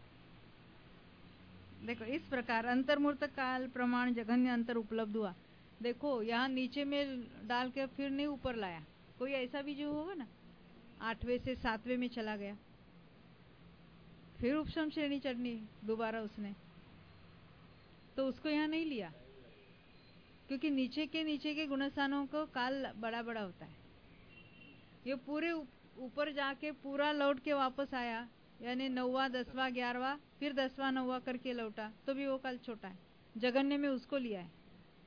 देखो, इस प्रकार अंतर्मूर्त काल प्रमाण जघन्य अंतर उपलब्ध हुआ। देखो, यहाँ नीचे में डाल के फिर नहीं ऊपर लाया। कोई ऐसा भी जो होगा ना, 8वें से 7वें में चला गया, फिर उपशम श्रेणी चढ़नी दोबारा उसने, तो उसको यहाँ नहीं लिया, क्योंकि नीचे के गुणस्थानों को काल बड़ा बड़ा होता है। ये पूरे ऊपर जाके पूरा लौट के वापस आया, यानी 9वां 10वां 11वां फिर 10वां 9वां करके लौटा, तो भी वो काल छोटा है। जघन्य में उसको लिया है।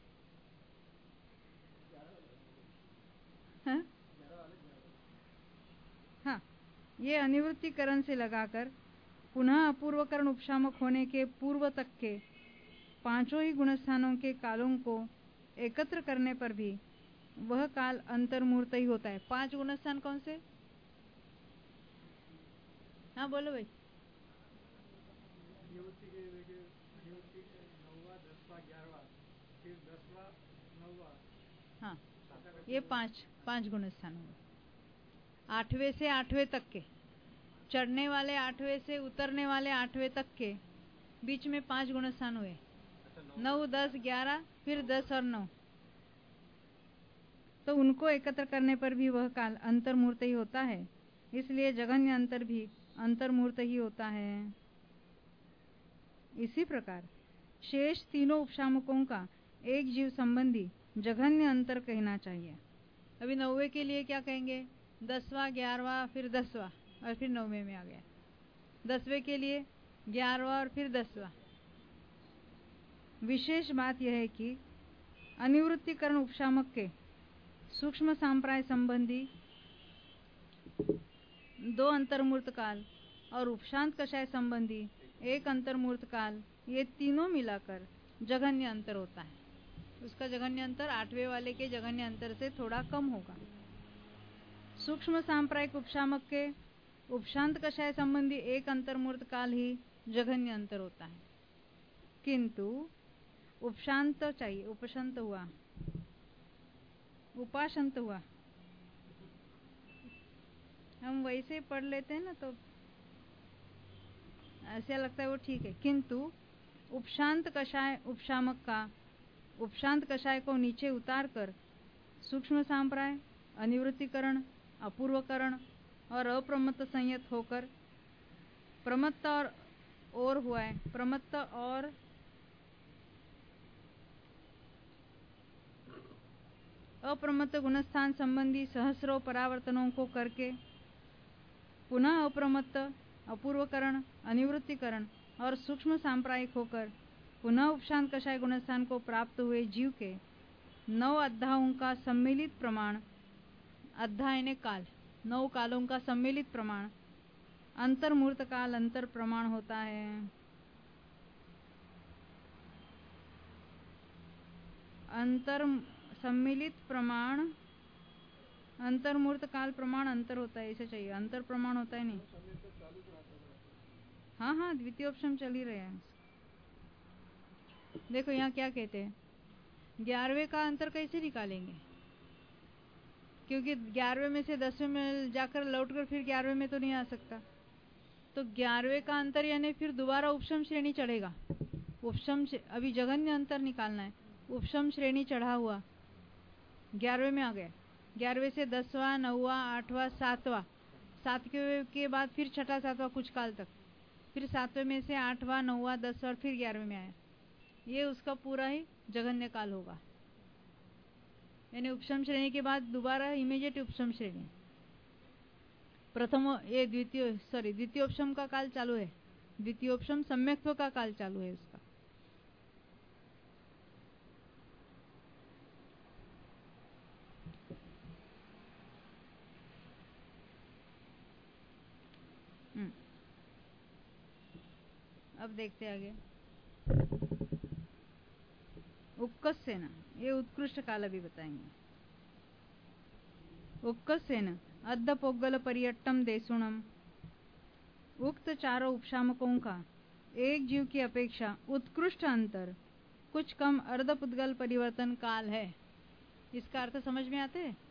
हाँ, ये अनिवृत्तिकरण से लगाकर पुनः अपूर्वकरण उपशामक होने के पूर्व तक के पांचों ही गुणस्थानों के कालों को एकत्र करने पर भी वह काल अंतर्मूर्त ही होता है। 5 गुणस्थान कौन से? हाँ बोलो भाई। 9वां 10वां 11वां फिर 10वां 9वां, हाँ, ये पांच गुणस्थान हुए। 8वें से 8वें तक के, चढ़ने वाले 8वें से उतरने वाले 8वें तक के बीच में 5 गुणस्थान हुए। 9 10 11 फिर 10 और 9, तो उनको एकत्र करने पर भी वह काल अंतर्मूर्त ही होता है। इसलिए जघन्य अंतर भी अंतर्मूर्त ही होता है। इसी प्रकार शेष तीनों उपशामकों का एक जीव संबंधी जघन्य अंतर कहना चाहिए। अभी 9वें के लिए क्या कहेंगे? 10वां 11वां फिर 10वां और फिर 9वें में आ गया। 10वें के लिए 11वां और फिर 10वां। विशेष बात यह है कि अनिवृत्तिकरण उपशामक के सूक्ष्म सांप्राय संबंधी दो अंतर्मूर्त काल और उपशांत कषाय संबंधी एक अंतर्मूर्त काल, ये तीनों मिलाकर जघन्य अंतर होता है। उसका जघन्य अंतर 8वें वाले के जघन्य अंतर से थोड़ा कम होगा। सूक्ष्म सांप्रायिक उपशामक के उपशांत कषाय संबंधी एक अंतर्मूर्त काल ही जघन्य अंतर होता है, किंतु उपशांत चाहिए, उपशांत हुआ, उपाशांत हुआ, हम वैसे पढ़ लेते हैं ना तो ऐसा लगता है वो ठीक है, किंतु उपशांत कषाय उपशामक का उपशांत कषाय को नीचे उतारकर सूक्ष्म सांप्राय, अनिवृत्तिकरण, अपूर्वकरण और अप्रमत्त संयत होकर प्रमत्त और हुआ है, प्रमत्त और अप्रमत्त गुणस्थान संबंधी सहस्रों परावर्तनों को करके पुनः अप्रमत्त, अपूर्वकरण, अनिवृत्तिकरण और सूक्ष्म सांप्रायिक होकर पुनः उपशांत कषाय गुणस्थान को प्राप्त हुए जीव के 9 अध्यायों का सम्मिलित प्रमाण, अध्याय ने काल, 9 कालों का सम्मिलित प्रमाण अंतर्मूर्त काल अंतर प्रमाण होता है। अंतर सम्मिलित प्रमाण अंतर्मूर्त काल प्रमाण अंतर होता है, ऐसे चाहिए, अंतर प्रमाण होता है नहीं। हाँ हाँ, द्वितीयोपशम चल ही रहे हैं। देखो यहाँ क्या कहते हैं, 11वें का अंतर कैसे निकालेंगे, क्योंकि 11वें में से 10वें में जाकर लौटकर फिर 11वें में तो नहीं आ सकता, तो 11वें का अंतर यानी फिर दोबारा उपशम श्रेणी चढ़ेगा। उपशम अभी जघन्य अंतर निकालना है, उपशम श्रेणी चढ़ा हुआ 11वें में आ गया, 11वें से 10वां, 9वां, 8वां, 7वां, 7वें के बाद फिर 6ठा 7वां कुछ काल तक, फिर 7वें में से 8वां, 9वां, 10वां और फिर 11वें में आया, ये उसका पूरा ही जघन्य काल होगा। यानी उपशम श्रेणी के बाद दोबारा इमीडिएट उपशम श्रेणी, प्रथम ये द्वितीयोपशम का काल चालू है, द्वितीयोपशम सम्यक्त्व का काल चालू है उसका। अब देखते आगे। उक्कसेन, ये उत्कृष्ट काल अभी बताएंगे। उक्कसेन अद्ध पोग्गल परियट्टम देशुणम, उक्त चारों उपशामकों का एक जीव की अपेक्षा उत्कृष्ट अंतर कुछ कम अर्धपुद्गल परिवर्तन काल है। इसका अर्थ समझ में आते है?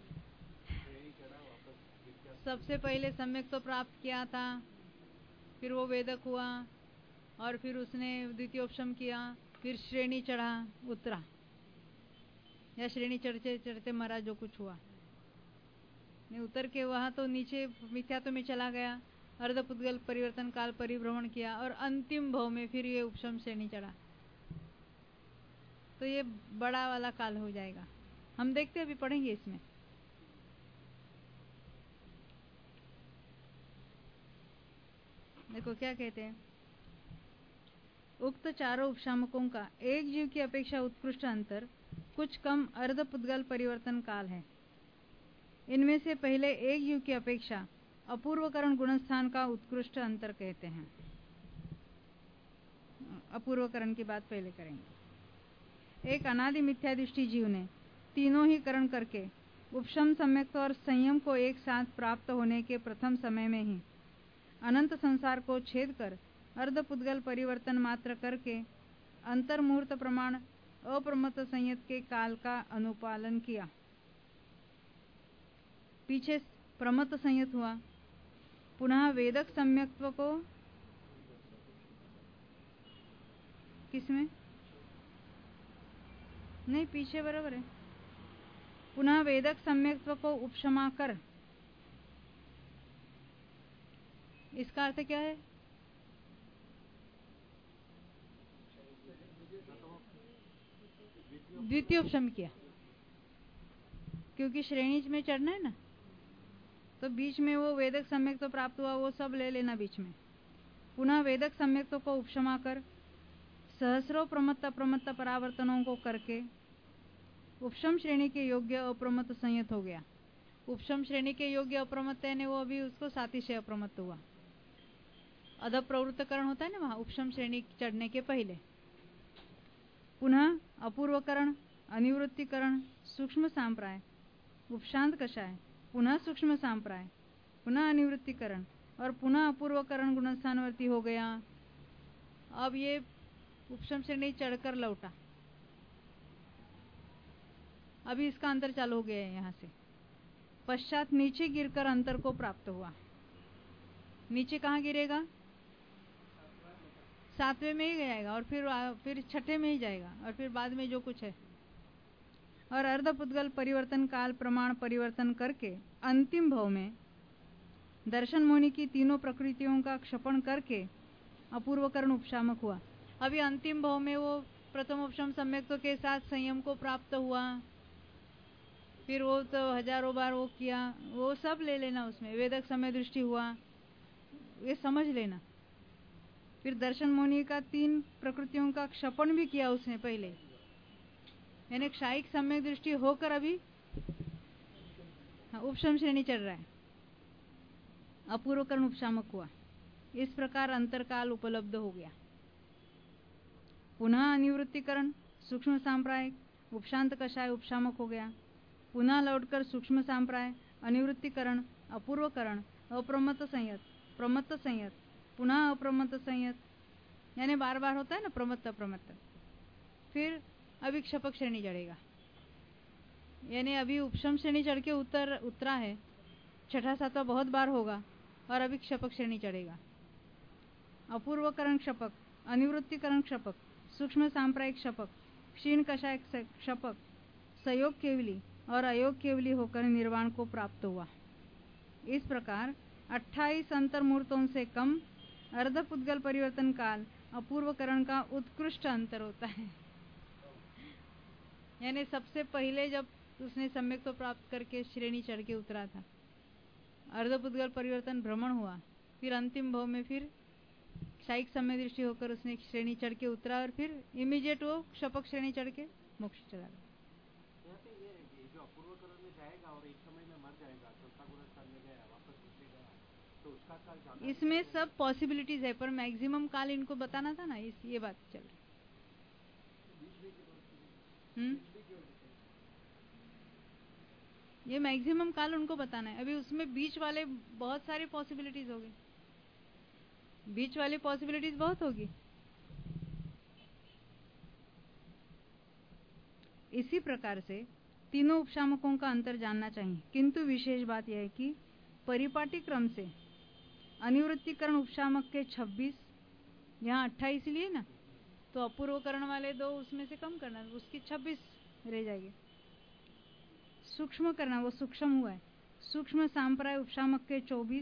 सबसे पहले सम्यक तो प्राप्त किया था, फिर वो वेदक हुआ और फिर उसने द्वितीयोपशम किया, फिर श्रेणी चढ़ा, उतरा, या श्रेणी चढ़ते चढ़ते मरा, जो कुछ हुआ नहीं, उतर के वहां तो नीचे मिथ्यात्व में चला गया, अर्धपुद्गल परिवर्तन काल परिभ्रमण किया और अंतिम भव में फिर ये उपशम श्रेणी चढ़ा, तो ये बड़ा वाला काल हो जाएगा। हम देखते अभी पढ़ेंगे इसमें। देखो क्या कहते हैं, उक्त चारों उपशामकों का एक जीव की अपेक्षा उत्कृष्ट अंतर कुछ कम अर्धपुद्गल परिवर्तन काल है। इनमें से पहले एक जीव की अपेक्षा अपूर्वकरण गुणस्थान का उत्कृष्ट अंतर कहते हैं। अपूर्वकरण की बात पहले करेंगे। एक अनादि मिथ्यादृष्टि जीव ने तीनों ही करण करके उपशम, सम्यक्त्व और संयम को एक साथ प्राप्त होने के प्रथम समय में ही अनंत संसार को छेद कर अर्धपुद्गल परिवर्तन मात्र करके अंतर्मुहूर्त प्रमाण अप्रमत्त संयत के काल का अनुपालन किया। पीछे प्रमत्त संयत हुआ, पुनः वेदक सम्यक्त्व को किसमें नहीं, पीछे बराबर है, पुनः वेदक सम्यक्त्व को उपशमा कर, इसका अर्थ क्या है? द्वितीयोपशम किया, क्योंकि श्रेणी में चढ़ना है ना, तो बीच में वो वेदक सम्यक्त्व तो प्राप्त हुआ, वो सब ले लेना बीच में। पुनः वेदक सम्यक्त्व को उपशमा कर सहस्रों प्रमत्त अप्रमत्त परावर्तनों को करके उपशम श्रेणी के योग्य अप्रमत्त संयत हो गया उपशम श्रेणी के योग्य अप्रमत्त है वो अभी उसको सातिशय अप्रमत्त हुआ। अध प्रवृत्तकरण होता है ना वहां उपशम श्रेणी चढ़ने के पहले। पुनः अपूर्वकरण, अनिवृत्तिकरण, सूक्ष्म सांप्राय, उपशांत कषाय, पुनः सूक्ष्म सांप्राय, पुनः अनिवृत्तिकरण और पुनः अपूर्वकरण गुणस्थानवर्ती हो गया। अब ये उपशम श्रेणी चढ़कर लौटा, अभी इसका अंतर चालू हो गया है यहाँ से। पश्चात नीचे गिरकर अंतर को प्राप्त हुआ। नीचे कहाँ गिरेगा? 7वें में ही जाएगा और फिर 6ठे में ही जाएगा और फिर बाद में जो कुछ है। और अर्धपुद्गल परिवर्तन काल प्रमाण परिवर्तन करके अंतिम भाव में दर्शन मोहिनी की तीनों प्रकृतियों का क्षपण करके अपूर्वकरण उपशामक हुआ। अभी अंतिम भाव में वो प्रथम उपशम सम्यक्तों के साथ संयम को प्राप्त हुआ। फिर वो तो हजारों बार वो किया, वो सब ले लेना उसमें। वेदक समय दृष्टि हुआ, ये समझ लेना। फिर दर्शन मोहिनी का 3 प्रकृतियों का क्षपण भी किया उसने पहले, यानी क्षायिक सम्यक दृष्टि होकर अभी उपशम श्रेणी चढ़ रहा है। अपूर्वकरण उपशामक हुआ। इस प्रकार अंतरकाल उपलब्ध हो गया। पुनः अनिवृत्तिकरण, सूक्ष्म सांप्रायिक, उपशांत कषाय उपशामक हो गया। पुनः लौटकर सूक्ष्म सांप्राय, अनिवृत्तिकरण, अपूर्वकरण, अप्रमत्त संयत, प्रमत्त संयत, पुनः अप्रमत्त संयत, यानी बार बार होता है ना प्रमत्त अप्रमत्त। फिर अभी क्षपक श्रेणी चढ़ेगा, यानी अभी उपशम श्रेणी चढ़ के उतरा है। 6ठा 7वां बहुत बार होगा और अभी क्षपक श्रेणी चढ़ेगा। अपूर्वकरण क्षपक, अनिवृत्तिकरण क्षपक, सूक्ष्म सांप्रायिक क्षपक, क्षीण कषाय क्षपक, संयोग केवली और अयोग केवली होकर निर्वाण को प्राप्त हुआ। इस प्रकार 28 अंतर्मुहूर्तों से कम अर्धपुद्गल परिवर्तन काल अपूर्वकरण का उत्कृष्ट अंतर होता है। यानी सबसे पहले जब उसने सम्यक तो प्राप्त करके श्रेणी चढ़ के उतरा था, अर्धपुद्गल परिवर्तन भ्रमण हुआ, फिर अंतिम भाव में फिर क्षायिक समय दृष्टि होकर उसने श्रेणी चढ़ के उतरा और फिर इमीडिएट वो क्षपक श्रेणी चढ़ के मोक्ष चला गया। जो अपूर्वकरण में जाएगा और एक समय में मर जाएगा, चौथा गुणस्थान में गया, वापस उठेगा, तो उसका काल ज्यादा। इसमें सब पॉसिबिलिटीज है, पर मैक्सिमम काल इनको बताना था ना, ये बात चल रही। ये मैक्सिमम काल उनको बताना है। अभी उसमें बीच वाले बहुत सारी पॉसिबिलिटीज होगी, बीच वाली पॉसिबिलिटीज बहुत होगी। इसी प्रकार से तीनों उपशामकों का अंतर जानना चाहिए, किंतु विशेष बात यह है कि परिपाटी क्रम से अनिवृत्तिकरण उपशामक के 26, यहाँ 28 लिए ना, तो अपूर्वकरण वाले 2 उसमें से कम करना, उसकी 26 रह जाएगी। सूक्ष्म करना, वो सूक्ष्म हुआ है। सूक्ष्म सांप्राय उपशामक के 24,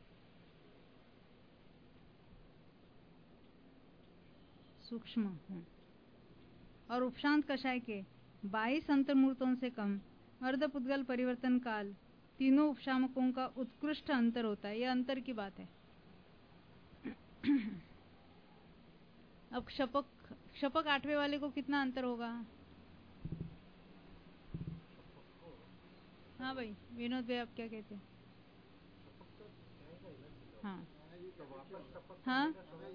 सूक्ष्म और उपशांत कषाय के 22 अंतर्मुहूर्तों से कम अर्धपुद्गल परिवर्तन काल तीनों उपशामकों का उत्कृष्ट अंतर होता है। यह अंतर की बात है। अब क्षपक 8वें वाले को कितना अंतर होगा? हाँ भाई विनोद भाई, आप क्या कहते हैं? हाँ हाँ,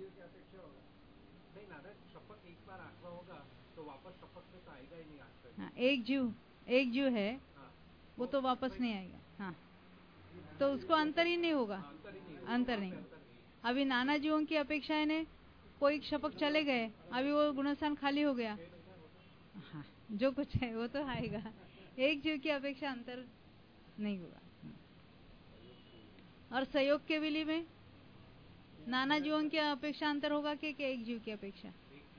शपथ एक बार 8वां होगा तो वापस शपथ में तो आएगा ही नहीं। हाँ, एक जीव है, वो तो वापस नहीं आएगा। हाँ, तो उसको अंतर ही नहीं होगा, अंतर नहीं। अभी नाना जीवों की अपेक्षा है, कोई क्षपक चले गए, अभी वो गुणस्थान खाली हो गया। हाँ, जो कुछ है वो तो आएगा, एक जीव की अपेक्षा अंतर नहीं होगा। और सहयोग के विली में नाना जीवों की अपेक्षा अंतर होगा कि एक जीव की अपेक्षा?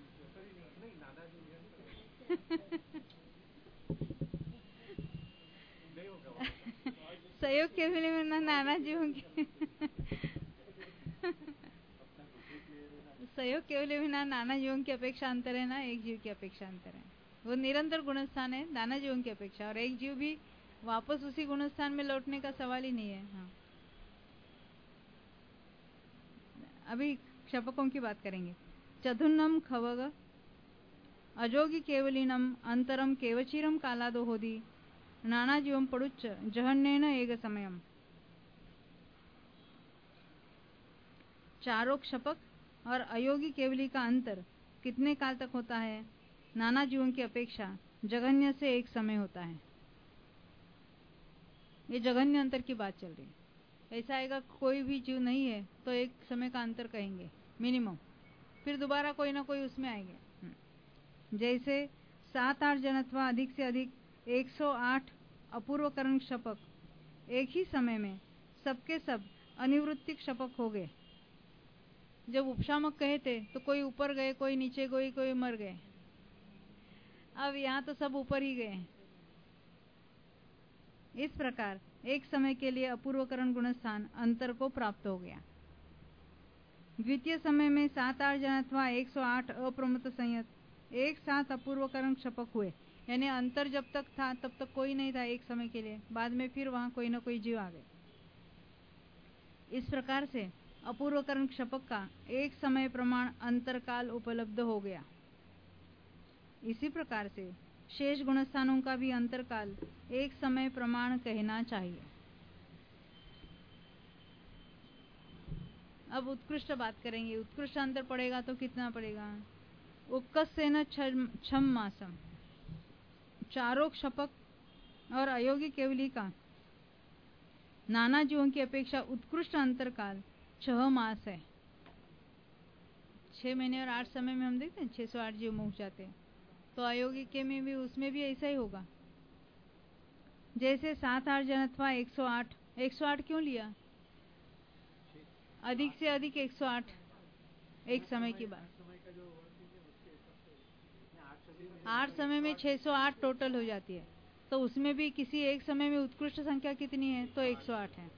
सहयोग के विली में नाना जीवों की सहयोग के विली में नाना जीवों की अपेक्षा अंतर है, ना एक जीव की अपेक्षा अंतर है। वो निरंतर गुणस्थान है नाना जीवों की अपेक्षा, और एक जीव भी वापस उसी गुणस्थान में लौटने का सवाल ही नहीं है। हाँ, अभी क्षपकों की बात करेंगे। चतुर्नम खवग अजोगी केवलिनम अंतरम केवचिरम कालादो होदी नानाजीवं पडुच्च जहन्नेन एक समयम। चारों क्षपक और अयोगी केवली का अंतर कितने काल तक होता है? नाना जीवों की अपेक्षा जघन्य से एक समय होता है। ये जघन्य अंतर की बात चल रही है। ऐसा आएगा कोई भी जीव नहीं है तो एक समय का अंतर कहेंगे मिनिमम, फिर दोबारा कोई ना कोई उसमें आएंगे। जैसे 7-8 जन अथवा अधिक से अधिक 108 अपूर्वकरण क्षपक एक ही समय में सबके सब अनिवृत्ति क्षपक हो गए। जब उपशामक कहे थे तो कोई ऊपर गए, कोई नीचे गए, कोई मर गए। अब यहाँ तो सब ऊपर ही गए। इस प्रकार एक समय के लिए अपूर्वकरण गुणस्थान अंतर को प्राप्त हो गया। द्वितीय समय में 7-8 जन अथवा 108 अप्रमत्त संयत एक साथ अपूर्वकरण क्षपक हुए, यानी अंतर जब तक था तब तक कोई नहीं था एक समय के लिए, बाद में फिर वहां कोई ना कोई जीव आ गए। इस प्रकार से अपूर्वकरण क्षपक का एक समय प्रमाण अंतरकाल उपलब्ध हो गया। इसी प्रकार से शेष गुणस्थानों का भी अंतरकाल एक समय प्रमाण कहना चाहिए। अब उत्कृष्ट बात करेंगे। उत्कृष्ट अंतर पड़ेगा तो कितना पड़ेगा? उक्कसेन छम मासम। चारों क्षपक और अयोगी केवली का नाना जीवों की अपेक्षा उत्कृष्ट अंतरकाल 6 मास है। 6 महीने और 8 समय में हम देखते हैं 608 जीव मुख जाते हैं, तो अयोगी के में भी उसमें भी ऐसा ही होगा। जैसे 7-8 जन अथवा 108। 108 क्यों लिया? अधिक से अधिक 108 एक समय की बात। 8 समय में 608 टोटल हो जाती है, तो उसमें भी किसी एक समय में उत्कृष्ट संख्या कितनी है? तो 108 है।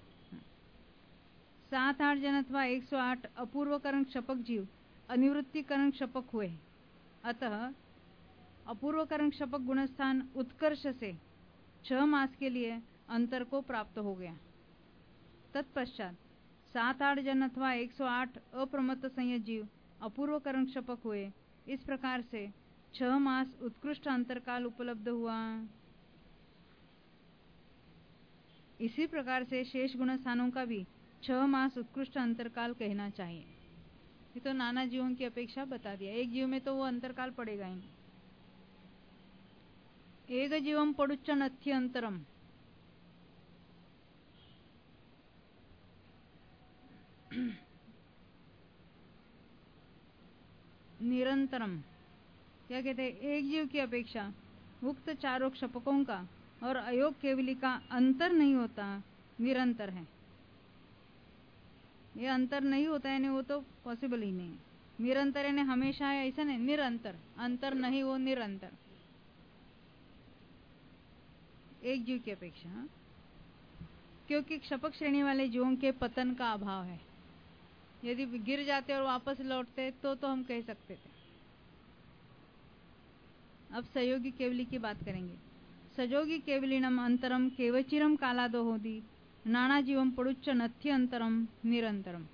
7-8 जन अथवा 108 अपूर्वकरण क्षपक जीव अनिवृत्तिकरण क्षपक हुए, अतः अपूर्वकरण क्षपक गुणस्थान उत्कर्ष से 6 मास के लिए अंतर को प्राप्त हो गया। तत्पश्चात 7-8 जन अथवा 108 अप्रमत्त संयत जीव अपूर्वकरण क्षपक हुए। इस प्रकार से 6 मास उत्कृष्ट अंतरकाल उपलब्ध हुआ। इसी प्रकार से शेष गुणस्थानों का भी 6 मास उत्कृष्ट अंतरकाल कहना चाहिए। ये तो नाना जीवों की अपेक्षा बता दिया। एक जीव में तो वो अंतरकाल पड़ेगा ही नहीं। एक जीवम पडुच्च नथ्य अंतरम। निरंतरम क्या कहते हैं? एक जीव की अपेक्षा उक्त चारों क्षपकों का और अयोग केवली का अंतर नहीं होता, निरंतर है। ये अंतर नहीं होता है, वो तो पॉसिबल ही नहीं। निरंतर यानी हमेशा है ऐसा नहीं, निरंतर। अंतर नहीं, वो निरंतर एक जीव की अपेक्षा। क्योंकि क्षपक श्रेणी वाले जीवों के पतन का अभाव है। यदि गिर जाते और वापस लौटते तो हम कह सकते थे। अब सहयोगी केवली की बात करेंगे। सजोगी केवलिनम अंतरम केवचिरम कालादो होती नाना जीवम पडुच्च नथ्य अंतरम निरंतरम।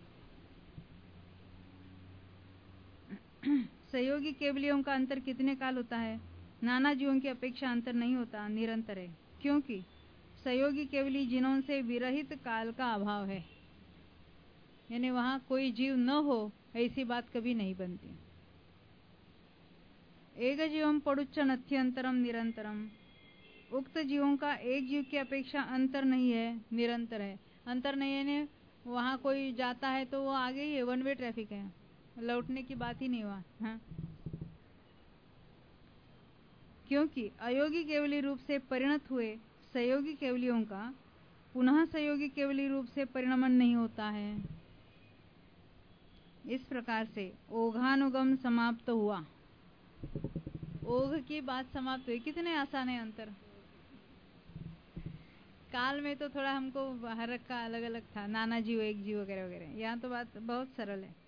सहयोगी केवलियों का अंतर कितने काल होता है? नाना जीवों की अपेक्षा अंतर नहीं होता, निरंतर है। क्योंकि सहयोगी केवली जिनों से विरहित काल का अभाव है, यानी वहां कोई जीव न हो ऐसी बात कभी नहीं बनती। एक जीवम पडुच्च नथ्य अंतरम निरंतरम। उक्त जीवों का एक जीव की अपेक्षा अंतर नहीं है, निरंतर है। अंतर नहीं है ने वहां कोई जाता है तो वो आगे ही है, वन वे ट्रैफिक है, लौटने की बात ही नहीं हुआ। हाँ? क्योंकि अयोगी केवली रूप से परिणत हुए सहयोगी केवलियों का पुनः सहयोगी केवली रूप से परिणमन नहीं होता है। इस प्रकार से ओघानुगम समाप्त हुआ। ओघ की बात समाप्त हुई। कितने आसान है अंतर। काल में तो थोड़ा हमको हर एक का अलग अलग था, नाना जीव, एक जीव वगैरह वगैरह। यहाँ तो बात बहुत सरल है।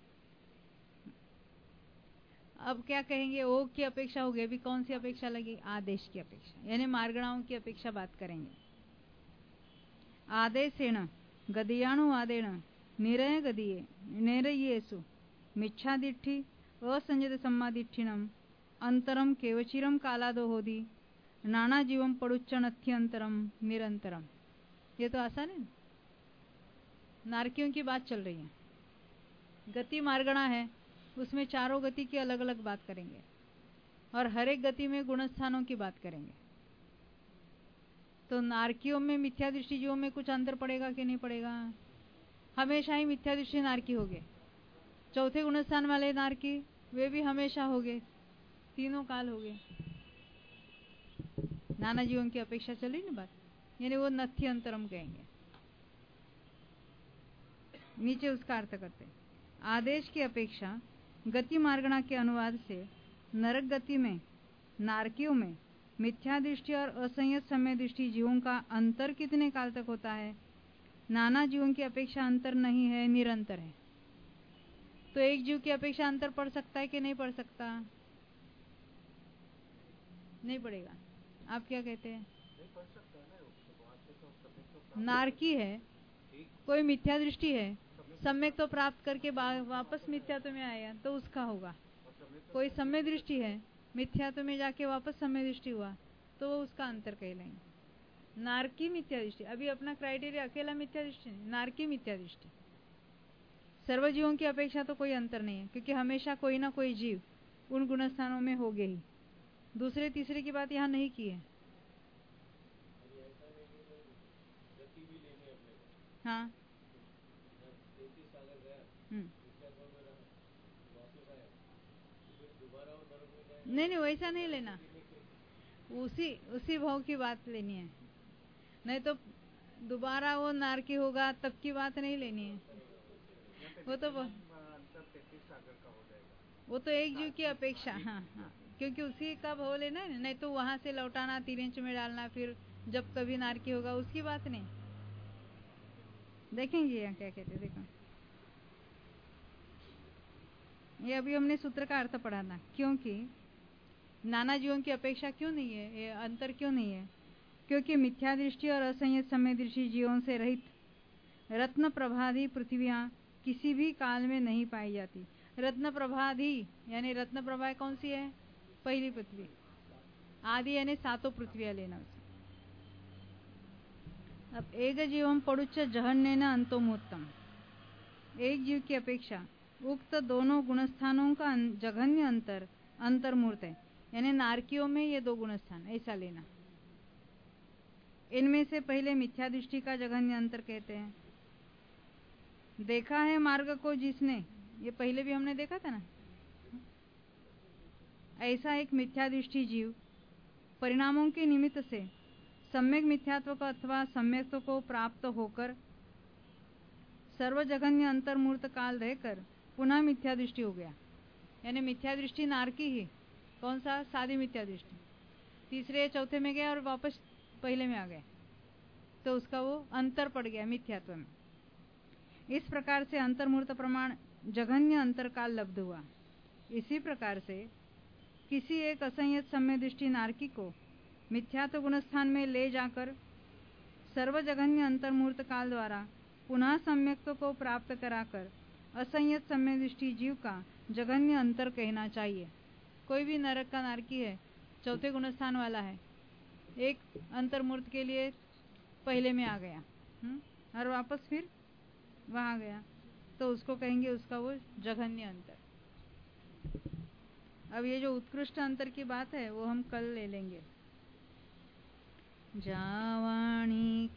अब क्या कहेंगे? ओघ की अपेक्षा हो गई। अभी कौन सी अपेक्षा लगी? आदेश की अपेक्षा, यानी मार्गणाओं की अपेक्षा बात करेंगे। आदेशेण गदीयाणु आदेण निरय गदीये निरयेसु मिच्छादिट्ठी असंजत सम्मादिट्ठिनम अंतरम केवचिरम कालादो होदी नाना जीवम पड़ुच्चन अत्यंतरम निरंतरम। ये तो आसान है। नारकियों की बात चल रही है। गति मार्गणा है, उसमें चारों गति की अलग अलग बात करेंगे और हर एक गति में गुणस्थानों की बात करेंगे। तो नारकियों में मिथ्या दृष्टि जीवों में कुछ अंतर पड़ेगा कि नहीं पड़ेगा? हमेशा ही मिथ्या दृष्टि नारकी हो गए। चौथे गुणस्थान वाले नारकी वे भी हमेशा हो गए, तीनों काल हो गए। नाना जीवों की अपेक्षा चली ना बात, यानी वो नथ्य अंतरम कहेंगे। नीचे उसका अर्थ करते हैं। आदेश की अपेक्षा गति मार्गणा के अनुवाद से नरक गति में नारकियों में मिथ्या दृष्टि और असंयत समय दृष्टि जीवों का अंतर कितने काल तक होता है? नाना जीवों की अपेक्षा अंतर नहीं है, निरंतर है। तो एक जीव की अपेक्षा अंतर पड़ सकता है कि नहीं पड़ सकता? नहीं पड़ेगा। आप क्या कहते हैं? नारकी है, कोई मिथ्या दृष्टि है, सम्यक तो प्राप्त करके वापस मिथ्यात्व में आया तो उसका होगा। कोई सम्यक दृष्टि है, मिथ्यात्व में जाके वापस सम्यक दृष्टि हुआ तो वो उसका अंतर कहलाएंगे। नारकी मिथ्या दृष्टि, अभी अपना क्राइटेरिया अकेला मिथ्या दृष्टि नहीं, नारकी मिथ्या दृष्टि। सर्वजीवों की अपेक्षा तो कोई अंतर नहीं है, क्योंकि हमेशा कोई ना कोई जीव उन गुणस्थानों में होगे ही। दूसरे तीसरे की बात यहाँ नहीं की है। हाँ, नहीं वैसा नहीं लेना, उसी भाव की बात लेनी है। नहीं तो दोबारा वो नारकी होगा तब की बात नहीं लेनी है। वो तो एक जीव की अपेक्षा। हाँ, क्योंकि उसी का भाव लेना है, नहीं तो वहां से लौटाना, 3 इंच में डालना, फिर जब कभी नारकी होगा उसकी बात नहीं। देखेंगे यहाँ क्या कहते, देखो ये अभी हमने सूत्र का अर्थ पढ़ा था। क्योंकि नाना जीवों की अपेक्षा क्यों नहीं है, ये अंतर क्यों नहीं है? क्योंकि मिथ्या दृष्टि और असंयत समय दृष्टि जीवों से रहित रत्न प्रभाधी पृथ्वियां किसी भी काल में नहीं पाई जाती। रत्न प्रभाधी यानी रत्न प्रभा कौन सी है? पहली पृथ्वी। आदि यानी सातों पृथ्वियां लेना उसे। अब एक जीवम पड़ुच्च जहन्नेन अंतोमुत्तम। एक जीव की अपेक्षा उक्त दोनों गुणस्थानों का जघन्य अंतर अंतर्मूर्त है, यानी नारकियों में ये दो गुणस्थान ऐसा लेना। इनमें से पहले मिथ्या दृष्टि का जघन्य अंतर कहते हैं। देखा है मार्ग को जिसने, ये पहले भी हमने देखा था ना। ऐसा एक मिथ्या दृष्टि जीव परिणामों के निमित्त से सम्यक मिथ्यात्व को अथवा सम्यक्त्व को प्राप्त होकर सर्वजघन्य अंतर्मूर्त काल रहकर पुनः मिथ्या दृष्टि हो गया। यानी मिथ्या दृष्टि नारकी ही, कौन सा? सादी मिथ्या दृष्टि। तीसरे चौथे में गया और वापस पहले में आ गए, तो उसका वो अंतर पड़ गया मिथ्यात्व में। इस प्रकार से अंतर्मूर्त प्रमाण जघन्य अंतर काल लब्ध हुआ। इसी प्रकार से किसी एक असंयत सम्य दृष्टि नारकी को मिथ्यात्व गुणस्थान में ले जाकर सर्वजघन्य अंतर्मूर्त काल द्वारा पुनः सम्यक्त्व को प्राप्त कराकर असंयत सम्य दृष्टि जीव का जघन्य अंतर कहना चाहिए। कोई भी नरक का नारकी है, चौथे गुणस्थान वाला है, एक अंतर्मूर्त के लिए पहले में आ गया और वापस फिर वहां गया, तो उसको कहेंगे उसका वो जघन्य अंतर। अब ये जो उत्कृष्ट अंतर की बात है वो हम कल ले लेंगे। जावाणी